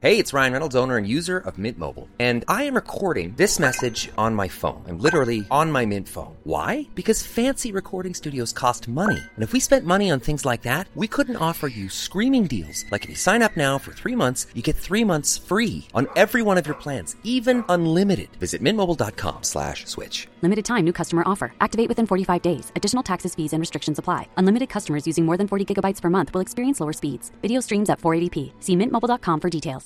Hey, it's Ryan Reynolds, owner and user of Mint Mobile. And I am recording this message on my phone. I'm literally on my Mint phone. Why? Because fancy recording studios cost money. And if we spent money on things like that, we couldn't offer you screaming deals. Like if you sign up now for 3 months, you get 3 months free on every one of your plans, even unlimited. Visit mintmobile.com/switch. Limited time new customer offer. Activate within 45 days. Additional taxes, fees, and restrictions apply. Unlimited customers using more than 40 gigabytes per month will experience lower speeds. Video streams at 480p. See mintmobile.com for details.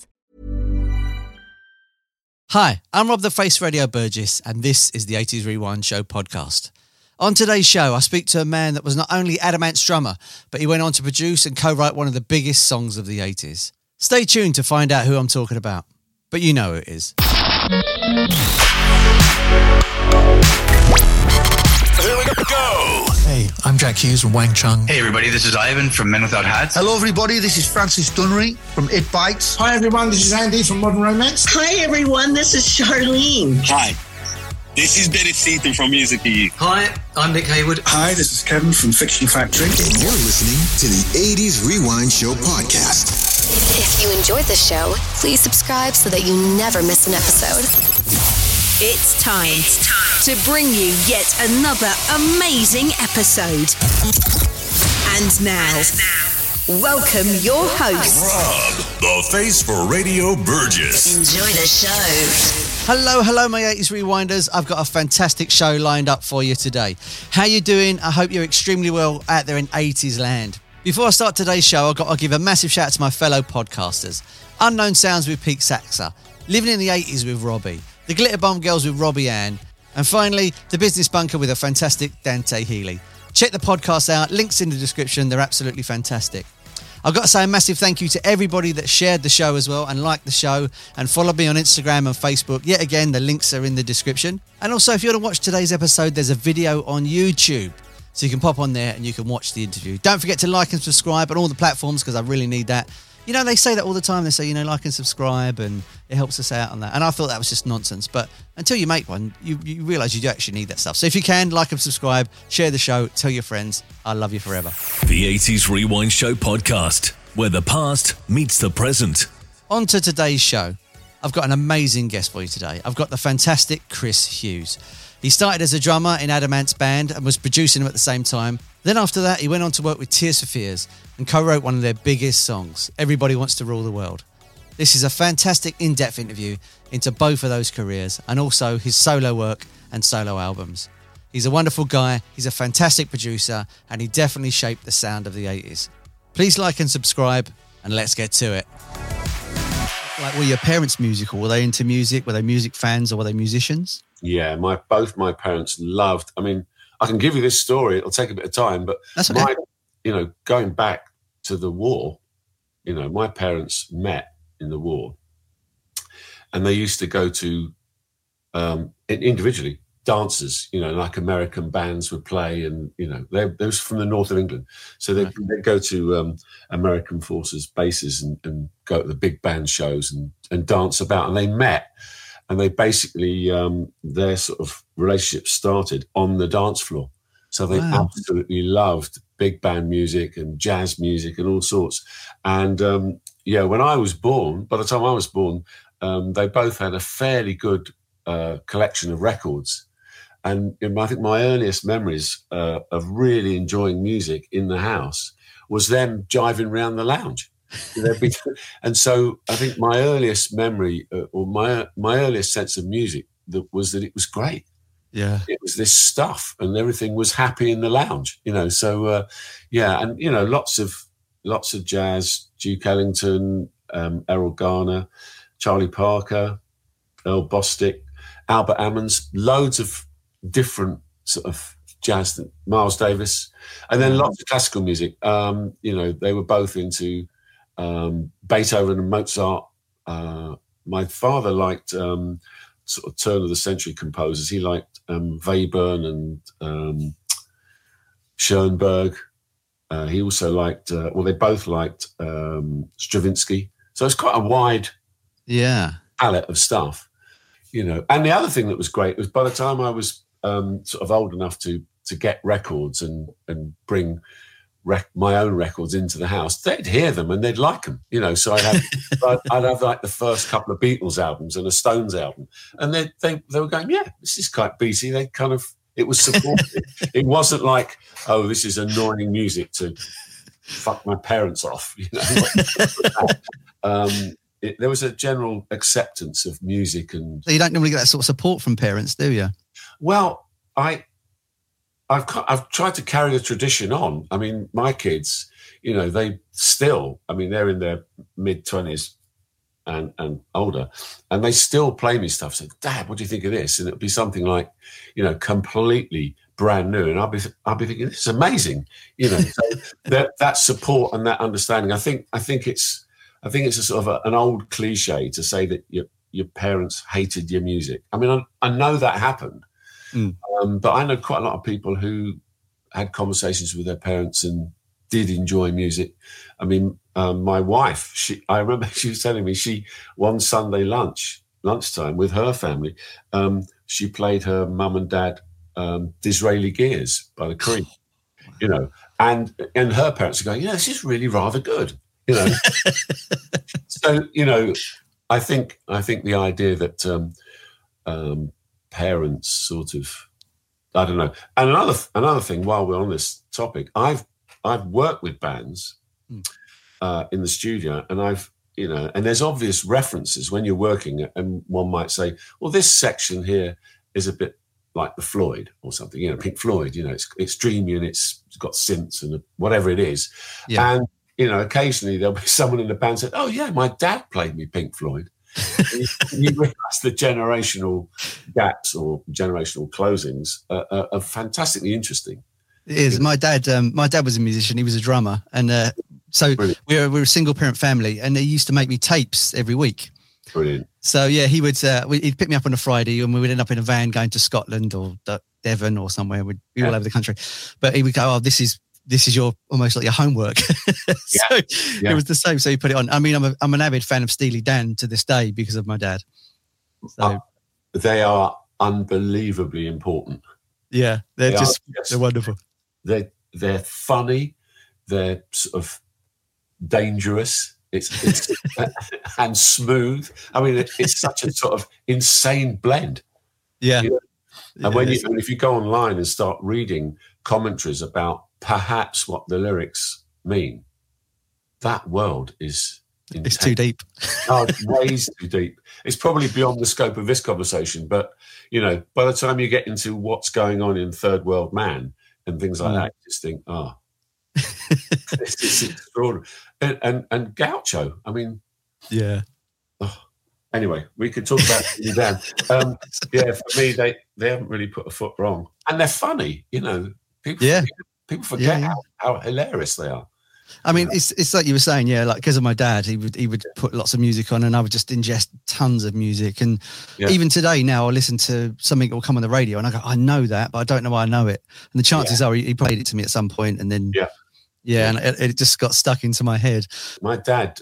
Hi, I'm Rob the Face Radio Burgess, and this is the 80s Rewind Show podcast. On today's show, I speak to a man that was not only Adamant's drummer, but he went on to produce and co-write one of the biggest songs of the 80s. Stay tuned to find out who I'm talking about, but you know who it is. Here we go. Hey, I'm Jack Hughes from Wang Chung. Hey everybody, this is Ivan from Men Without Hats. Hello everybody, this is Francis Dunnery from It Bites. Hi everyone, this is Andy from Modern Romance. Hi everyone, this is Charlene. Hi, this is Dennis Seaton from Music EU. Hi, I'm Nick Hayward. Hi, this is Kevin from Fiction Factory. And you're listening to the 80s Rewind Show podcast. If you enjoyed the show, please subscribe so that you never miss an episode. It's time to bring you yet another amazing episode. And now, welcome your host, Rob, the face for Radio Burgess. Enjoy the show. Hello, my 80s Rewinders. I've got a fantastic show lined up for you today. How you doing? I hope you're extremely well out there in 80s land. Before I start today's show, I've got to give a massive shout out to my fellow podcasters. Unknown Sounds with Pete Saxa, Living in the 80s with Robbie, The Glitter Bomb Girls with Robbie Ann, and finally, The Business Bunker with a fantastic Dante Healy. Check the podcast out, links in the description, they're absolutely fantastic. I've got to say a massive thank you to everybody that shared the show as well and liked the show and followed me on Instagram and Facebook. Yet again, the links are in the description. And also, if you want to watch today's episode, there's a video on YouTube. So you can pop on there and you can watch the interview. Don't forget to like and subscribe on all the platforms because I really need that. You know, they say that all the time. They say, like and subscribe and it helps us out on that. And I thought that was just nonsense. But until you make one, you realise you do actually need that stuff. So if you can, like and subscribe, share the show, tell your friends. I love you forever. The 80s Rewind Show podcast, where the past meets the present. On to today's show. I've got an amazing guest for you today. I've got the fantastic Chris Hughes. He started as a drummer in Adamant's band and was producing them at the same time. Then after that, he went on to work with Tears for Fears and co-wrote one of their biggest songs, Everybody Wants to Rule the World. This is a fantastic in-depth interview into both of those careers and also his solo work and solo albums. He's a wonderful guy, he's a fantastic producer, and he definitely shaped the sound of the 80s. Please like and subscribe, and let's get to it. Were your parents musical? Were they into music? Were they music fans or were they musicians? Yeah, both my parents loved. I mean, I can give you this story. It'll take a bit of time, but that's okay. Going back to the war, my parents met in the war, and they used to go to individually dances. Like American bands would play, and they was from the north of England, so they'd go to American forces bases and go to the big band shows and dance about, and they met. And they basically, their sort of relationship started on the dance floor. So they absolutely loved big band music and jazz music and all sorts. And when I was born, by the time I was born, they both had a fairly good collection of records. And I think my earliest memories of really enjoying music in the house was them jiving around the lounge. And so I think my earliest memory or my earliest sense of music was that it was great. Yeah, it was this stuff, and everything was happy in the lounge. So and lots of jazz. Duke Ellington, Errol Garner, Charlie Parker, Earl Bostic, Albert Ammons, loads of different sort of jazz. Miles Davis, and then lots of classical music. They were both into Beethoven and Mozart. My father liked sort of turn of the century composers. He liked Webern and Schoenberg. He also liked, they both liked Stravinsky. So it's quite a wide palette of stuff, And the other thing that was great was by the time I was sort of old enough to get records and bring my own records into the house, they'd hear them and they'd like them, you know. So I'd have like the first couple of Beatles albums and a Stones album, and they were going, yeah, this is quite beaty. They kind of, it was supportive. It wasn't like, oh, this is annoying music to fuck my parents off, you know. There was a general acceptance of music, and so you don't normally get that sort of support from parents, do you? Well, I've tried to carry the tradition on. I mean, my kids, you know, they still, I mean, they're in their mid-20s and older, and they still play me stuff. Say, Dad, what do you think of this? And it'll be something like, you know, completely brand new, and I'll be thinking, this is amazing, you know. So that support and that understanding, I think it's a sort of an old cliche to say that your parents hated your music. I mean, I know that happened. But I know quite a lot of people who had conversations with their parents and did enjoy music. I mean, my wife, I remember she was telling me one Sunday lunchtime with her family, she played her mum and dad Disraeli Gears by the Cream, you know, and her parents are going, yeah, this is really rather good, you know. So, you know, I think the idea that parents sort of, I don't know. And another thing, while we're on this topic, I've worked with bands in the studio, and and there's obvious references when you're working, and one might say, well, this section here is a bit like the Floyd or something, you know, Pink Floyd, you know, it's dreamy and it's got synths and whatever it is. Yeah. And, you know, occasionally there'll be someone in the band said, oh yeah, my dad played me Pink Floyd. You realise the generational gaps or generational closings are fantastically interesting. It is. My dad was a musician. He was a drummer, and so we're a single parent family. And he used to make me tapes every week. Brilliant. So yeah, he would he'd pick me up on a Friday, and we would end up in a van going to Scotland or Devon or somewhere. We'd be all over the country. But he would go, "Oh, this is your almost like your homework." It was the same. So he put it on. I mean, I'm an avid fan of Steely Dan to this day because of my dad. So they are unbelievably important. Yeah, they're wonderful. They're funny. They're sort of dangerous. It's and smooth. I mean, it's such a sort of insane blend. Yeah. You know? And if you go online and start reading commentaries about perhaps what the lyrics mean, that world is intense. It's too deep. Ways too deep. It's probably beyond the scope of this conversation, but you know, by the time you get into what's going on in Third World Man and things like that, you just think, it's extraordinary. And Gaucho, I mean, yeah. Anyway, we could talk about Dan. For me, they haven't really put a foot wrong, and they're funny. You know, people forget how hilarious they are. I mean, it's like you were saying, like because of my dad, he would put lots of music on, and I would just ingest tons of music. And even today, now I listen to something that will come on the radio, and I go, I know that, but I don't know why I know it. And the chances are he played it to me at some point, and then and it just got stuck into my head. My dad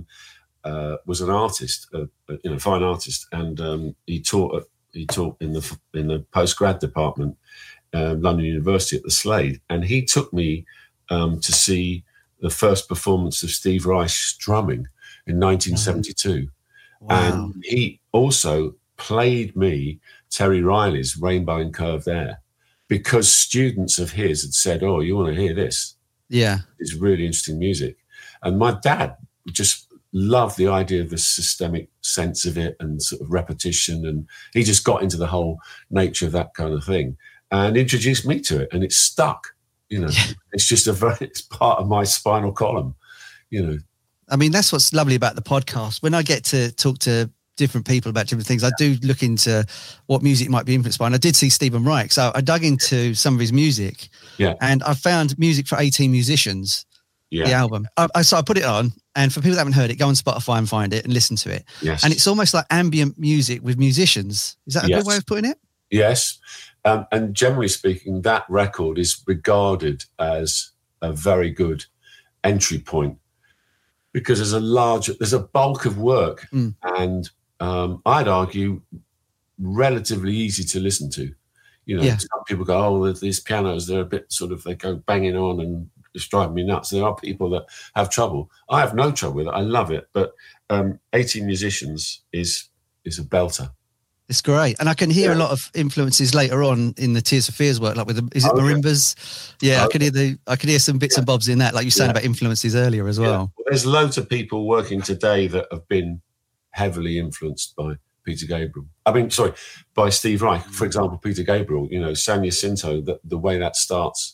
was an artist, fine artist, and he taught in the postgrad department, London University at the Slade, and he took me to see the first performance of Steve Reich's drumming in 1972. Wow. And he also played me Terry Riley's Rainbow in Curved Air because students of his had said, oh, you want to hear this? Yeah. It's really interesting music. And my dad just loved the idea of the systemic sense of it and sort of repetition. And he just got into the whole nature of that kind of thing and introduced me to it, and it stuck. You know, it's just it's part of my spinal column, you know. I mean, that's what's lovely about the podcast. When I get to talk to different people about different things, I do look into what music might be influenced by. And I did see Stephen Reich. So I dug into some of his music. Yeah. And I found Music for 18 Musicians, the album. So I put it on. And for people that haven't heard it, go on Spotify and find it and listen to it. Yes. And it's almost like ambient music with musicians. Is that a good way of putting it? Yes. And generally speaking, that record is regarded as a very good entry point because there's a bulk of work and I'd argue relatively easy to listen to. You know, some people go, oh, these pianos, they're a bit sort of, they go banging on and it's driving me nuts. There are people that have trouble. I have no trouble with it. I love it. But 18 Musicians is a belter. It's great, and I can hear a lot of influences later on in the Tears for Fears work, like with marimbas? Yeah, I can hear some bits and bobs in that, like you saying about influences earlier as well. There's loads of people working today that have been heavily influenced by Peter Gabriel. By Steve Reich, for example. Peter Gabriel, San Jacinto. The way that starts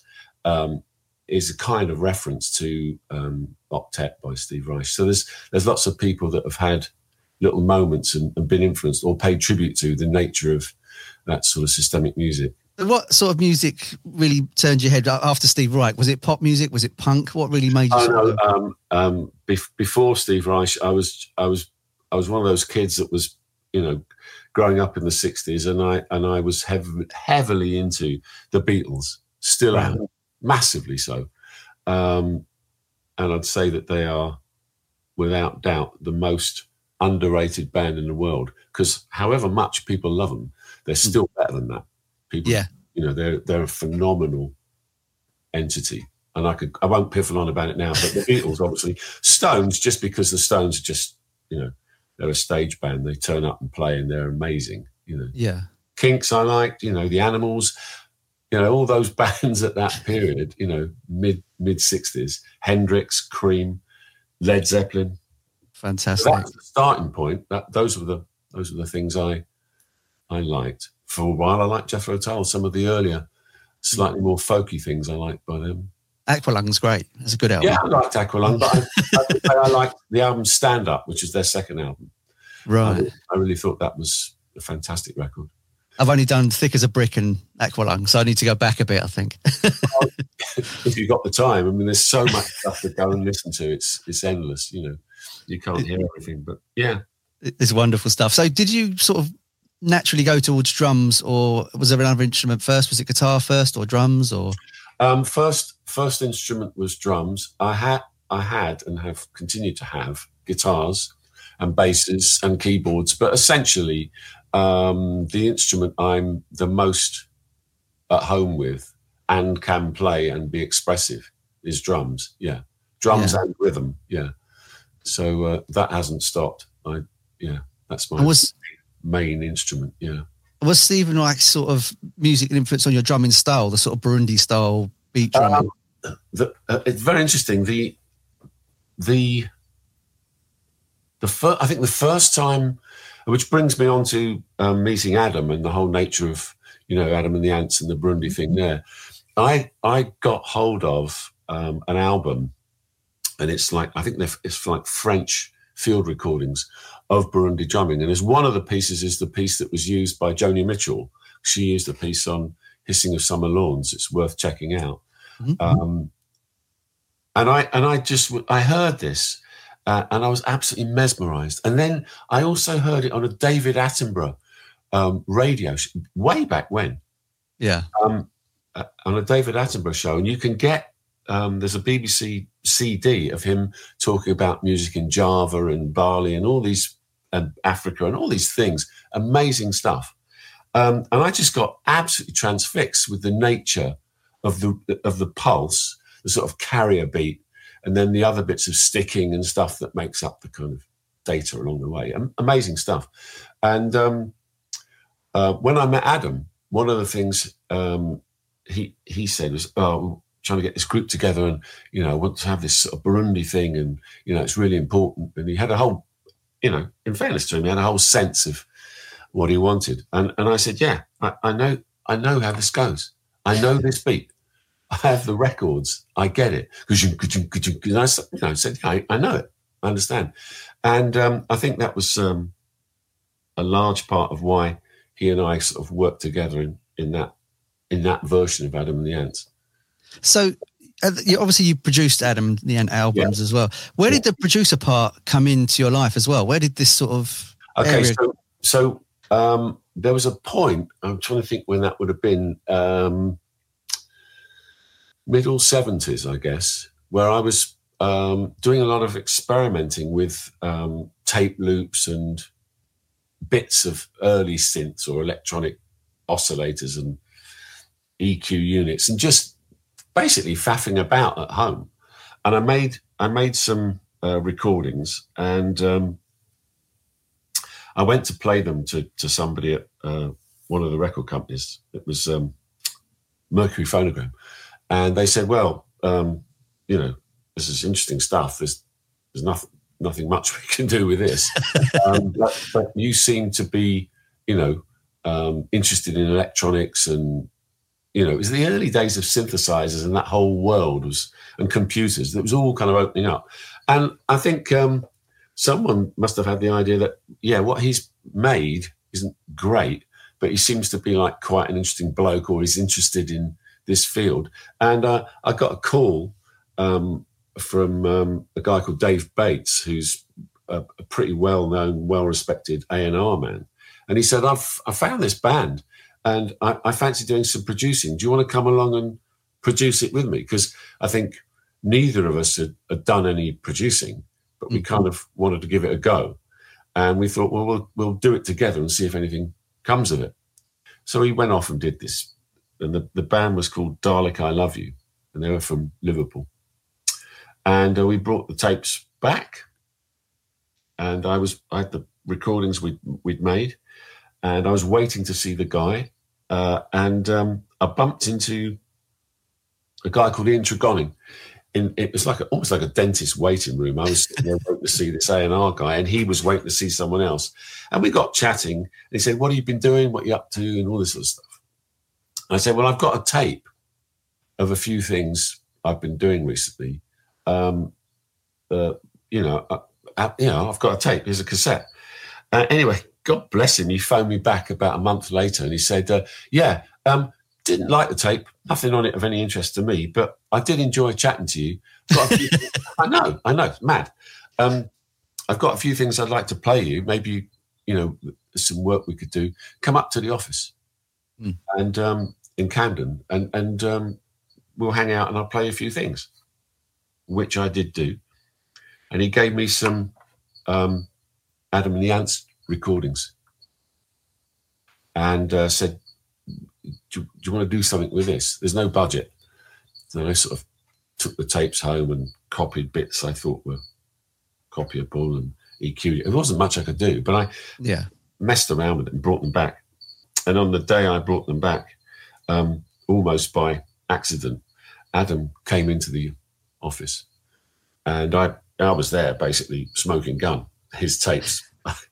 is a kind of reference to Octet by Steve Reich. So there's lots of people that have had little moments and been influenced or paid tribute to the nature of that sort of systemic music. What sort of music really turned your head after Steve Reich? Was it pop music? Was it punk? What really made you? Before Steve Reich, I was one of those kids that was, growing up in the 60s, and I was heavily into the Beatles. Still am, massively so. And I'd say that they are, without doubt, the most underrated band in the world, because however much people love them, they're still better than that. People, they're a phenomenal entity, and I won't piffle on about it now. But the Beatles, obviously, Stones, just because the Stones are just, they're a stage band. They turn up and play, and they're amazing. Kinks, I liked. The Animals, all those bands at that period. Mid 60s, Hendrix, Cream, Led Zeppelin. Fantastic. So that's the starting point. Those were the things I liked. For a while, I liked Jethro Tull. Some of the earlier, slightly more folky things I liked by them. Aqualung's great. It's a good album. Yeah, I liked Aqualung, but I liked the album Stand Up, which is their second album. Right. I really thought that was a fantastic record. I've only done Thick as a Brick and Aqualung, so I need to go back a bit, I think. If you've got the time. There's so much stuff to go and listen to. It's endless, You can't hear everything, but yeah. It's wonderful stuff. So did you sort of naturally go towards drums, or was there another instrument first? Was it guitar first or drums, or? First instrument was drums. I had and have continued to have guitars and basses and keyboards, but essentially the instrument I'm the most at home with and can play and be expressive is drums. Yeah. Drums and rhythm. Yeah. So that hasn't stopped. That's my main instrument. Yeah. Was Stephen Reich's sort of music and influence on your drumming style, the sort of Burundi style beat drumming? It's very interesting. I think the first time, which brings me on to meeting Adam and the whole nature of, Adam and the Ants and the Burundi thing there. I got hold of an album, and it's like French field recordings of Burundi drumming. And as one of the pieces is the piece that was used by Joni Mitchell. She used a piece on Hissing of Summer Lawns. It's worth checking out. Mm-hmm. And I heard this and I was absolutely mesmerized. And then I also heard it on a David Attenborough radio show, way back when. Yeah. On a David Attenborough show. And you can get, there's a BBC CD of him talking about music in Java and Bali and all these, and Africa and all these things. Amazing stuff. And I just got absolutely transfixed with the nature of the pulse, the sort of carrier beat, and then the other bits of sticking and stuff that makes up the kind of data along the way. Amazing stuff. And when I met Adam, one of the things he said was, trying to get this group together and, I want to have this sort of Burundi thing and, it's really important. And he had a whole, in fairness to him, he had a whole sense of what he wanted. And I said, yeah, I know how this goes. I know this beat. I have the records. I get it. And I said, I know it. I understand. And I think that was a large part of why he and I sort of worked together in that version of Adam and the Ants. So obviously you produced Adam and the Ant albums as well. Where did the producer part come into your life as well? Where did this sort of area... So there was a point, I'm trying to think when that would have been, middle 70s, I guess, where I was doing a lot of experimenting with tape loops and bits of early synths or electronic oscillators and EQ units, and just basically faffing about at home, and I made some recordings, and I went to play them to somebody at one of the record companies. It was Mercury Phonogram, and they said, "Well, this is interesting stuff. There's nothing much we can do with this, but you seem to be, interested in electronics, and it was the early days of synthesizers, and that whole world and computers. That was all kind of opening up, and I think someone must have had the idea that what he's made isn't great, but he seems to be like quite an interesting bloke, or he's interested in this field. And I got a call from a guy called Dave Bates, who's a pretty well-known, well-respected A&R man. And he said, I've found this band and I fancy doing some producing. Do you want to come along and produce it with me? Because I think neither of us had done any producing, but we kind of wanted to give it a go. And we thought, well, we'll do it together and see if anything comes of it. So he went off and did this. And the band was called Dalek I Love You. And they were from Liverpool. And we brought the tapes back. And I had the recordings we'd made. And I was waiting to see the guy. And I bumped into a guy called Ian Tregoning. It was almost like a dentist waiting room. I was sitting there waiting to see this A&R guy, and he was waiting to see someone else. And we got chatting, and he said, "What have you been doing? What are you up to?" and all this sort of stuff. And I said, "Well, I've got a tape of a few things I've been doing recently. I've got a tape. Here's a cassette." Anyway, God bless him. He phoned me back about a month later, and he said, didn't like the tape, nothing on it of any interest to me, but I did enjoy chatting to you. I know, it's mad. I've got a few things I'd like to play you. Maybe, there's some work we could do. Come up to the office and in Camden, and we'll hang out and I'll play a few things, which I did do. And he gave me some Adam and the Ants recordings and said, do you want to do something with this? There's no budget. So I sort of took the tapes home and copied bits I thought were copyable and EQ'd. It wasn't much I could do, but I messed around with it and brought them back. And on the day I brought them back, almost by accident, Adam came into the office and I was there basically smoking gun, his tapes.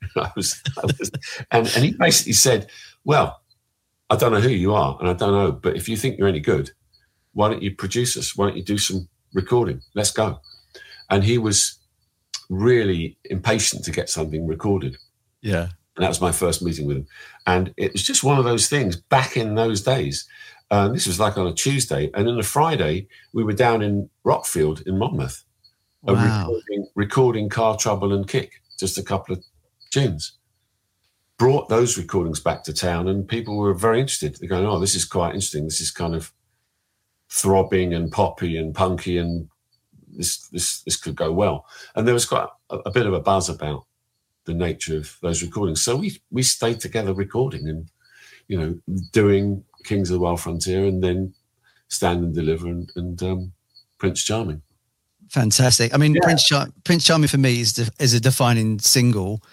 and he basically said, "Well, I don't know who you are, and I don't know, but if you think you're any good, why don't you produce us? Why don't you do some recording? Let's go." And he was really impatient to get something recorded. Yeah. And that was my first meeting with him. And it was just one of those things back in those days. This was like on a Tuesday. And on a Friday, we were down in Rockfield in Monmouth, recording Car Trouble and Kick, just a couple of tunes. Brought those recordings back to town and people were very interested. They're going, "Oh, this is quite interesting. This is kind of throbbing and poppy and punky, and this could go well." And there was quite a bit of a buzz about the nature of those recordings. So we stayed together recording and, doing Kings of the Wild Frontier and then Stand and Deliver and Prince Charming. Fantastic. I mean, yeah. Prince Charming for me is a defining single.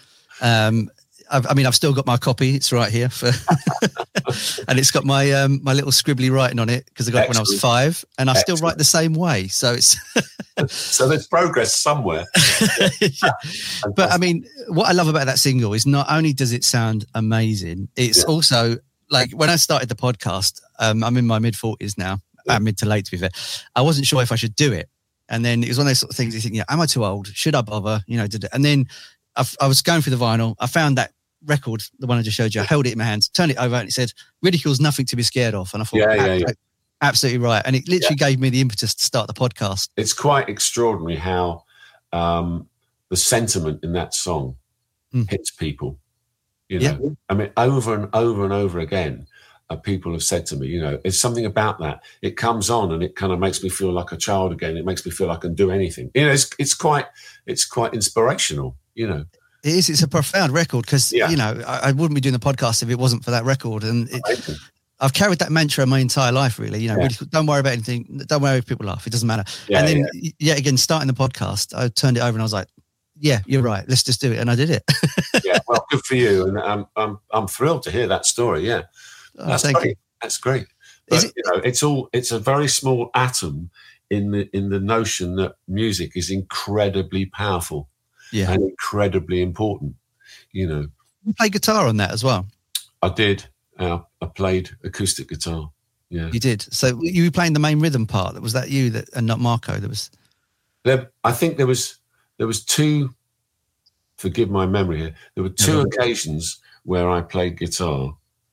I've still got my copy. It's right here, and it's got my my little scribbly writing on it because I got it when I was 5, and I still write the same way. So it's so there's progress somewhere. Yeah. But I mean, what I love about that single is not only does it sound amazing, it's also like when I started the podcast. I'm in my mid-40s now, mid to late to be fair. I wasn't sure if I should do it, and then it was one of those sort of things. You think, am I too old? Should I bother? And then I was going through the vinyl. I found that record, the one I just showed you. I held it in my hands, turned it over, and it said, "Ridicule's nothing to be scared of." And I thought, absolutely right. And it literally gave me the impetus to start the podcast. It's quite extraordinary how the sentiment in that song hits people. I mean, over and over and over again, people have said to me, it's something about that. It comes on and it kind of makes me feel like a child again. It makes me feel I can do anything. It's quite inspirational. It is. It's a profound record because, I wouldn't be doing the podcast if it wasn't for that record. And I've carried that mantra my entire life, really. You know, really, don't worry about anything. Don't worry if people laugh. It doesn't matter. And then, yet again, starting the podcast, I turned it over and I was like, yeah, you're right. Let's just do it. And I did it. Yeah, well, good for you. And I'm thrilled to hear that story. Yeah. That's great. That's great. But, it's a very small atom in the notion that music is incredibly powerful and incredibly important, you know. You play guitar on that as well? I did. I played acoustic guitar. Yeah, you did. So you were playing the main rhythm part. Was that you and not Marco? I think there was two. Forgive my memory here. There were two occasions where I played guitar.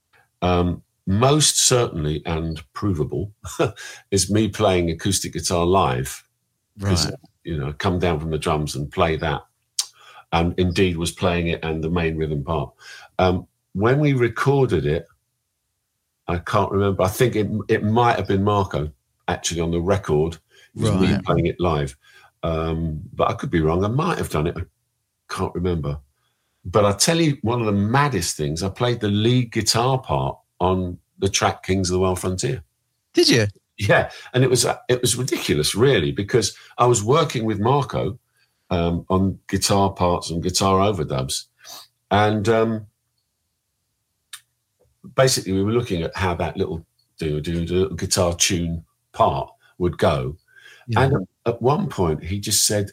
Most certainly and provable is me playing acoustic guitar live. Right. You know, come down from the drums and play that, and indeed was playing it and the main rhythm part. When we recorded it, I can't remember. I think it might have been Marco actually on the record. It was me playing it live. But I could be wrong. I might have done it. I can't remember. But I tell you, one of the maddest things, I played the lead guitar part on the track Kings of the Wild Frontier. Did you? Yeah. And it was ridiculous, really, because I was working with Marco on guitar parts and guitar overdubs. And basically, we were looking at how that little guitar tune part would go. Yeah. And at one point, he just said,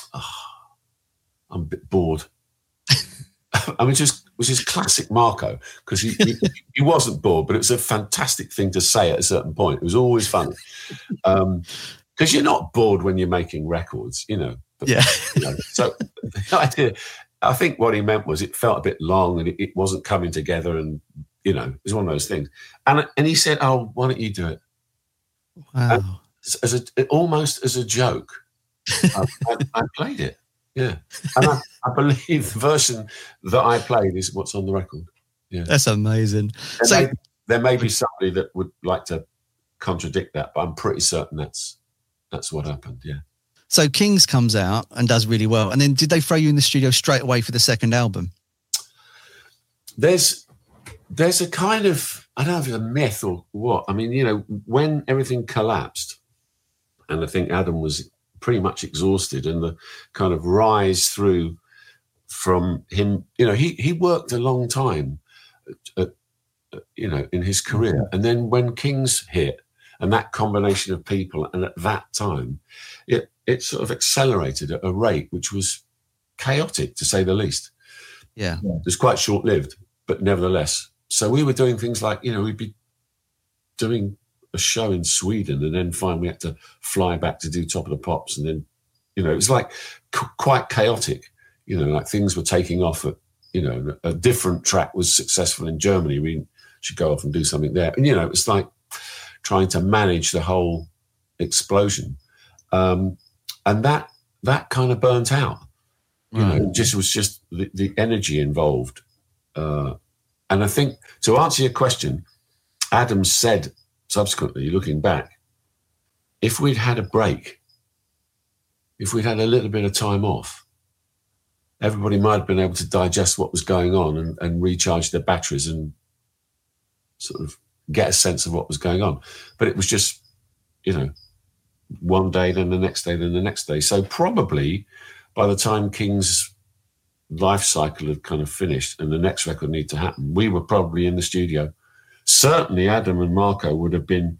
I'm a bit bored. I mean, which is classic Marco, because he wasn't bored, but it was a fantastic thing to say at a certain point. It was always funny. Because you're not bored when you're making records, you know. But, you know, so the idea, I think what he meant was it felt a bit long and it wasn't coming together, and you know, it was one of those things. And he said, "Oh, why don't you do it?" Wow. Almost as a joke, I played it. Yeah, and I believe the version that I played is what's on the record. Yeah, that's amazing. There may be somebody that would like to contradict that, but I'm pretty certain that's what happened. Yeah. So Kings comes out and does really well, and then did they throw you in the studio straight away for the second album? There's a kind of, I don't know if it's a myth or what. I mean, you know, when everything collapsed, and I think Adam was pretty much exhausted, and the kind of rise through from him, you know, he worked a long time, you know, in his career. And then when Kings hit, and that combination of people, and at that time, it sort of accelerated at a rate which was chaotic, to say the least. Yeah. It was quite short-lived, but nevertheless. So we were doing things like, you know, we'd be doing a show in Sweden, and then finally we had to fly back to do Top of the Pops. And then, you know, it was like quite chaotic, you know, like things were taking off at, you know, a different track was successful in Germany. We should go off and do something there. And, you know, it was like trying to manage the whole explosion. And that kind of burnt out, you know, it was just the energy involved. And I think, to answer your question, Adam said subsequently, looking back, if we'd had a break, if we'd had a little bit of time off, everybody might have been able to digest what was going on and recharge their batteries and sort of get a sense of what was going on. But it was just, you know, one day, then the next day, then the next day. So probably by the time King's life cycle had kind of finished and the next record needed to happen, we were probably in the studio. Certainly Adam and Marco would have been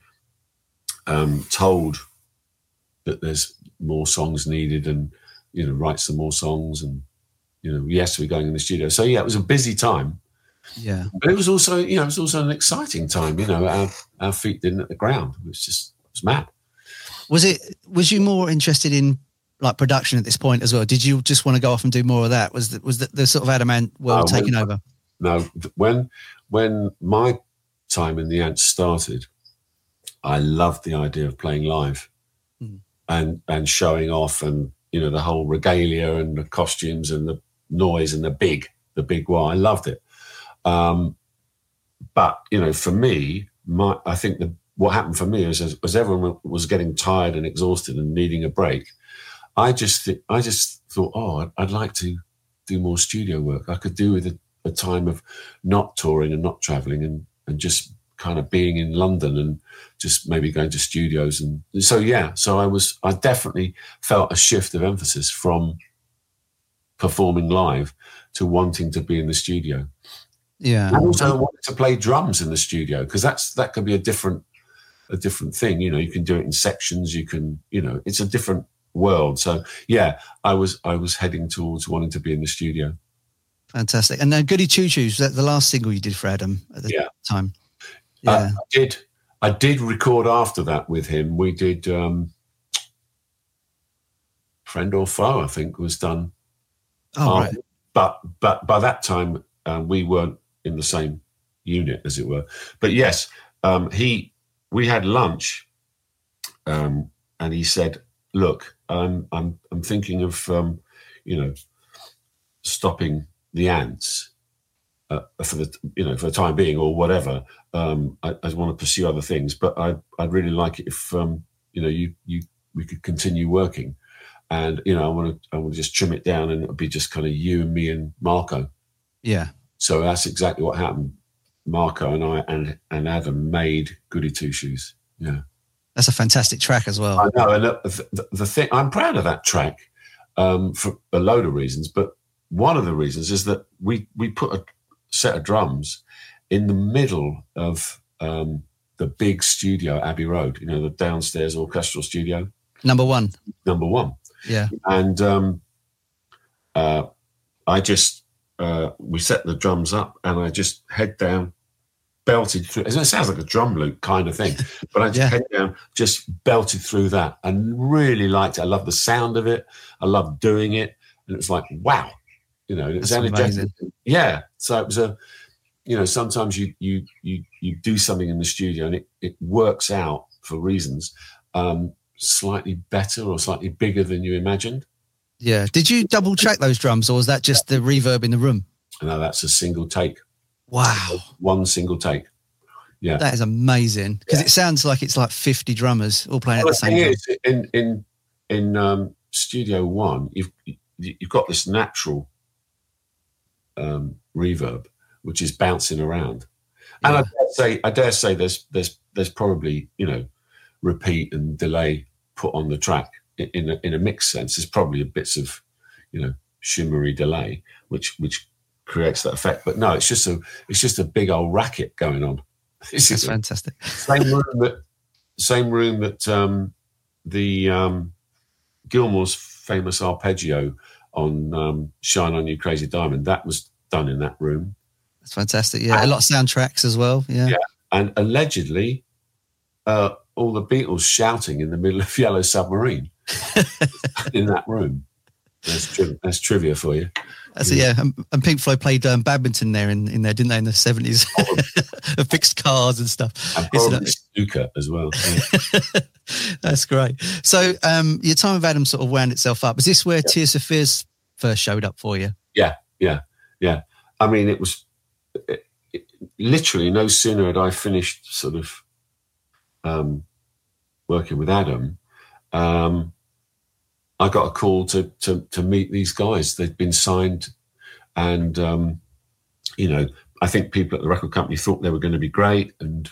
told that there's more songs needed and, you know, write some more songs and, you know, yes, we're going in the studio. So yeah, it was a busy time. Yeah. But it was also, you know, it was also an exciting time, you know, our feet didn't hit the ground. It was mad. Was you more interested in like production at this point as well? Did you just want to go off and do more of that? Was the sort of Adam Ant world taking over? No, when my time in the Ants started, I loved the idea of playing live and showing off, and, you know, the whole regalia and the costumes and the noise and the big wow. I loved it. But, you know, for me, I think what happened for me is as everyone was getting tired and exhausted and needing a break, I just thought, oh, I'd like to do more studio work. I could do with a time of not touring and not traveling and just kind of being in London and just maybe going to studios. And so, I definitely felt a shift of emphasis from performing live to wanting to be in the studio. Yeah. And also wanted to play drums in the studio, because that could be a different thing. You know, you can do it in sections. You can, you know, it's a different world. So yeah, I was heading towards wanting to be in the studio. Fantastic. And Goody Two Shoes, was that the last single you did for Adam at the time? Yeah. I did record after that with him. We did Friend or Foe, I think, was done. Oh, right. But by that time, we weren't in the same unit, as it were. But yes, we had lunch, and he said, "Look, I'm thinking of stopping the Ants for the time being, or whatever. I want to pursue other things, but I'd really like it if we could continue working, and I want to just trim it down, and it'll be just kind of you and me and Marco." Yeah. So that's exactly what happened. Marco and I and Adam made Goody Two Shoes. Yeah. That's a fantastic track as well. I know. And the thing, I'm proud of that track for a load of reasons, but one of the reasons is that we put a set of drums in the middle of the big studio, Abbey Road, the downstairs orchestral studio. Number one. Yeah. And we set the drums up, and I just head down, belted through. It sounds like a drum loop kind of thing, but I just head down, just belted through that, and really liked it. I love the sound of it. I love doing it, and it's like, wow, it's amazing. Yeah. So it was sometimes you do something in the studio and it works out for reasons slightly better or slightly bigger than you imagined. Yeah. Did you double check those drums, or was that just the reverb in the room? No, that's a single take. Wow. One single take. Yeah. That is amazing, because it sounds like it's like 50 drummers all playing at the same time. In Studio One, you've got this natural reverb which is bouncing around, and I dare say there's probably repeat and delay put on the track in a mixed sense. There's probably bits of shimmery delay which creates that effect, but no, it's just a big old racket going on. That's fantastic. Same room that the Gilmour's famous arpeggio on "Shine On You Crazy Diamond," that was done in that room. That's fantastic. Yeah, a lot of soundtracks as well. Yeah, and allegedly, all the Beatles shouting in the middle of Yellow Submarine in that room. That's trivia for you. And Pink Floyd played badminton there in there, didn't they, in the 70s? Fixed cars and stuff. And probably snooker as well. Yeah. That's great. So your time with Adam sort of wound itself up. Is this where Tears for Fears first showed up for you? Yeah. I mean, it was literally no sooner had I finished sort of working with Adam, I got a call to meet these guys. They'd been signed, and I think people at the record company thought they were going to be great, and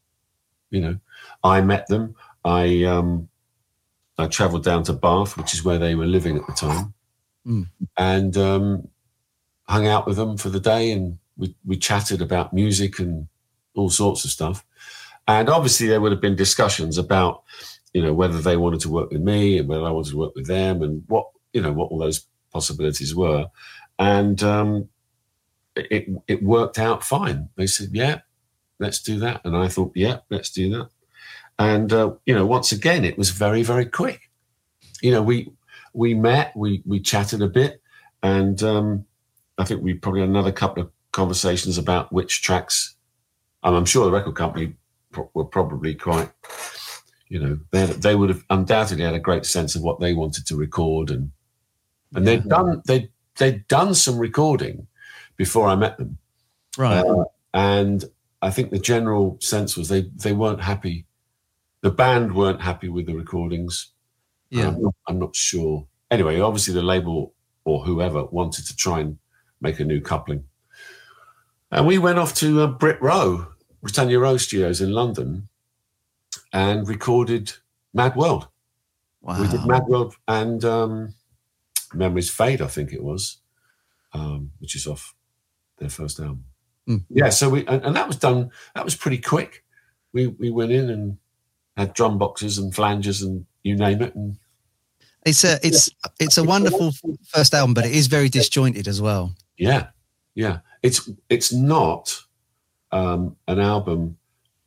I met them. I travelled down to Bath, which is where they were living at the time, and hung out with them for the day, and we chatted about music and all sorts of stuff. And obviously there would have been discussions about whether they wanted to work with me and whether I wanted to work with them, and what all those possibilities were. And it worked out fine. They said, yeah, let's do that. And I thought, yeah, let's do that. And, once again, it was very, very quick. We met, we chatted a bit, and I think we probably had another couple of conversations about which tracks. I'm sure the record company were probably quite, they would have undoubtedly had a great sense of what they wanted to record, and they'd done some recording before I met them, right? And I think the general sense was they weren't happy. The band weren't happy with the recordings. Yeah, I'm not sure. Anyway, obviously the label or whoever wanted to try and make a new coupling, and we went off to Brit Row Britannia Row Studios in London and recorded Mad World. Wow. We did Mad World and Memories Fade, I think it was, which is off their first album. Yeah, so and that was done. That was pretty quick. We went in and had drum boxes and flanges and you name it. And it's a wonderful first album, but it is very disjointed as well. Yeah. It's not an album.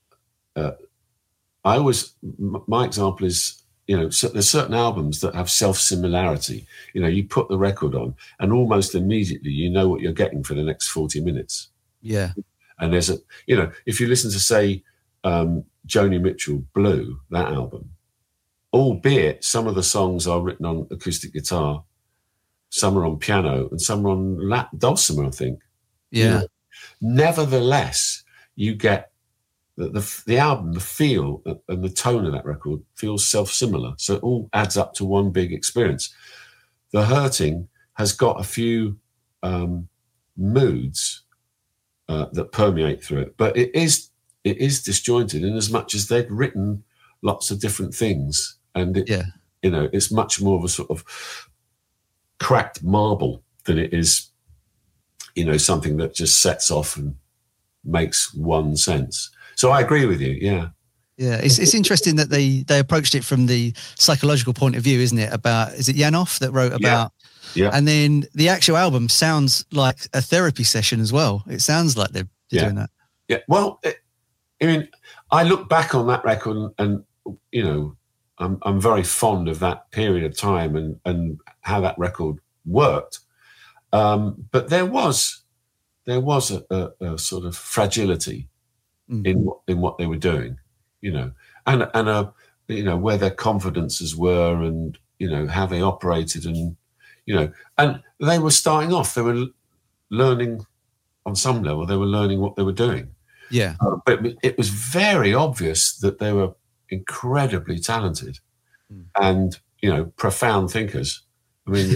My example is, there's certain albums that have self-similarity. You put the record on and almost immediately you know what you're getting for the next 40 minutes. Yeah. And there's if you listen to, say, Joni Mitchell Blue, that album, albeit some of the songs are written on acoustic guitar, some are on piano and some are on dulcimer, I think. Yeah. Nevertheless, you get the album, the feel and the tone of that record feels self-similar. So it all adds up to one big experience. The Hurting has got a few moods that permeate through it, but it is disjointed in as much as they'd written lots of different things, and it's much more of a sort of cracked marble than it is, something that just sets off and makes one sense. So I agree with you. Yeah. Yeah, it's interesting that they approached it from the psychological point of view, isn't it? Is it Janoff that wrote about? Yeah. And then the actual album sounds like a therapy session as well. It sounds like they're doing that. Yeah. Well, I look back on that record and I'm very fond of that period of time and how that record worked. But there was a sort of fragility in what they were doing, and where their confidences were and, how they operated and they were starting off, they were learning on some level, they were learning what they were doing. Yeah. But it was very obvious that they were incredibly talented and, profound thinkers. I mean,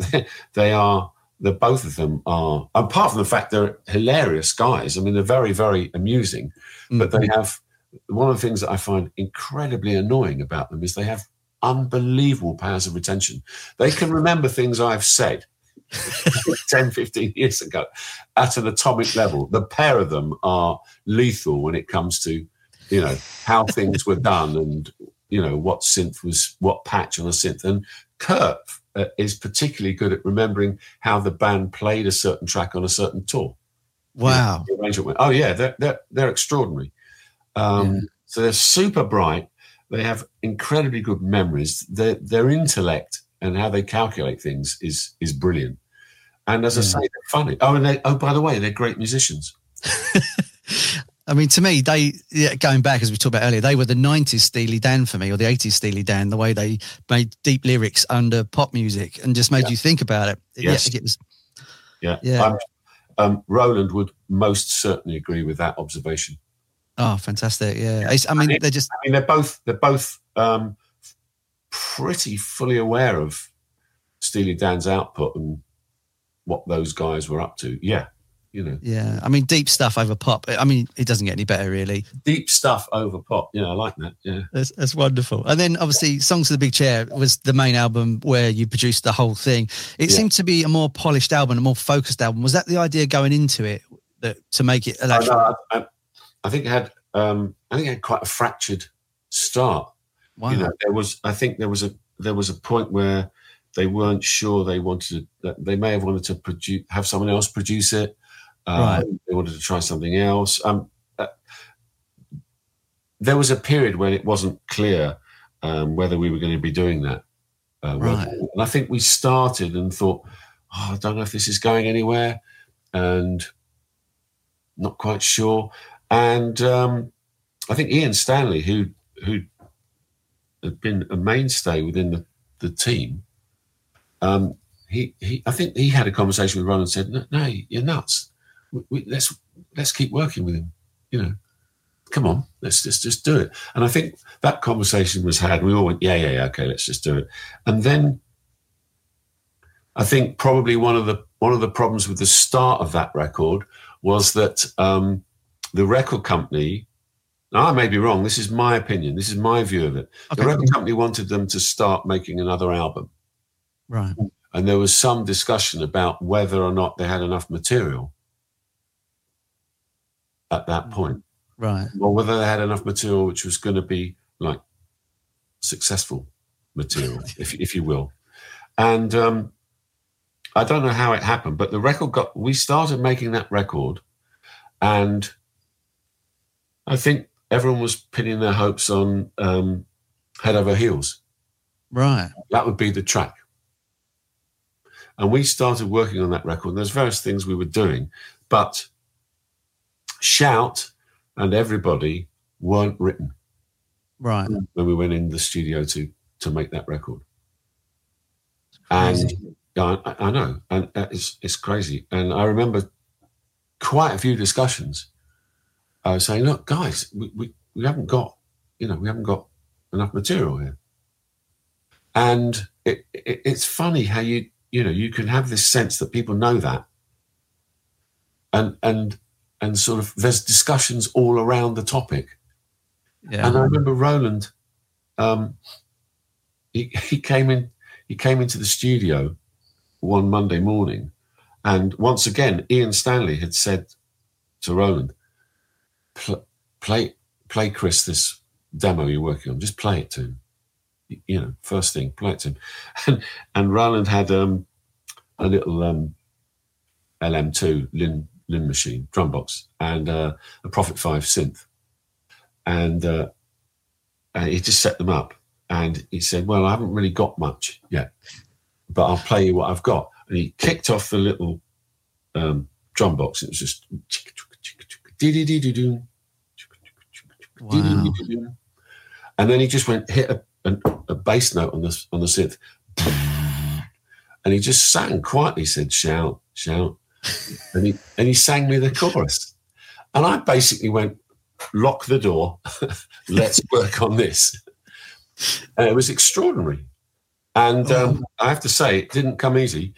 both of them are, apart from the fact they're hilarious guys. I mean, they're very, very amusing, but they have, one of the things that I find incredibly annoying about them is they have unbelievable powers of retention. They can remember things I've said 10, 15 years ago at an atomic level. The pair of them are lethal when it comes to, how things were done and, what synth was, what patch on a synth. And Kurt is particularly good at remembering how the band played a certain track on a certain tour. Wow. The arrangement went, oh yeah, they're extraordinary. So they're super bright. They have incredibly good memories. Their intellect and how they calculate things is brilliant. And as I say, they're funny. Oh, by the way, they're great musicians. I mean, to me, going back, as we talked about earlier, they were the 90s Steely Dan for me, or the 80s Steely Dan, the way they made deep lyrics under pop music and just made you think about it. Yes. Yeah. Roland would most certainly agree with that observation. Oh, fantastic. Yeah. They're both pretty fully aware of Steely Dan's output and what those guys were up to. Yeah. Yeah. I mean, deep stuff over pop. I mean, it doesn't get any better, really. Deep stuff over pop. Yeah, I like that. Yeah. That's wonderful. And then obviously Songs for the Big Chair was the main album where you produced the whole thing. It seemed to be a more polished album, a more focused album. Was that the idea going into it to make it an actual... I think it had quite a fractured start. Wow. There was a point where they weren't sure they may have wanted to have someone else produce it. Right. They wanted to try something else. There was a period when it wasn't clear whether we were going to be doing that. Right. And I think we started and thought, I don't know if this is going anywhere, and not quite sure. And I think Ian Stanley, who had been a mainstay within the team, I think he had a conversation with Ron and said, "No, you're nuts. Let's keep working with him. Come on, let's just do it." And I think that conversation was had. We all went, yeah, okay, let's just do it. And then I think probably one of the problems with the start of that record was that the record company, now I may be wrong, this is my opinion, this is my view of it. Okay. The record company wanted them to start making another album. Right. And there was some discussion about whether or not they had enough material at that point. Right. Or whether they had enough material which was going to be like successful material, if you will. And I don't know how it happened, but we started making that record, and I think everyone was pinning their hopes on Head Over Heels. Right. That would be the track. And we started working on that record. There's various things we were doing, but Shout and Everybody weren't written. Right. When we went in the studio to make that record. And I know, and it's crazy. And I remember quite a few discussions saying, look, guys, we haven't got, we haven't got enough material here. And it's funny how you can have this sense that people know that. And sort of there's discussions all around the topic. Yeah. And I remember Roland, he came into the studio one Monday morning, and once again, Ian Stanley had said to Roland, play Chris this demo you're working on, just play it to him. First thing, play it to him. And Roland had a little LM2 Lynn machine, drum box, and a Prophet 5 synth. And he just set them up, and he said, well, I haven't really got much yet, but I'll play you what I've got. And he kicked off the little drum box. It was just wow. And then he just hit a bass note on the synth, and he just sang quietly, said, shout, shout. And he sang me the chorus. And I basically went, lock the door, let's work on this. And it was extraordinary. And I have to say, it didn't come easy.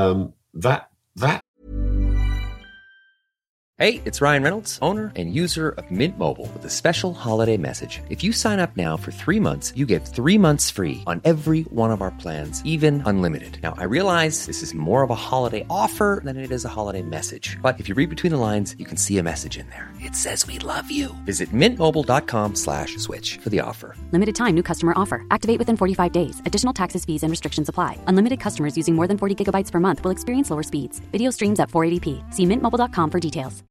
Hey, it's Ryan Reynolds, owner and user of Mint Mobile, with a special holiday message. If you sign up now for 3 months, you get 3 months free on every one of our plans, even unlimited. Now, I realize this is more of a holiday offer than it is a holiday message. But if you read between the lines, you can see a message in there. It says we love you. Visit mintmobile.com/switch for the offer. Limited time new customer offer. Activate within 45 days. Additional taxes, fees, and restrictions apply. Unlimited customers using more than 40 gigabytes per month will experience lower speeds. Video streams at 480p. See mintmobile.com for details.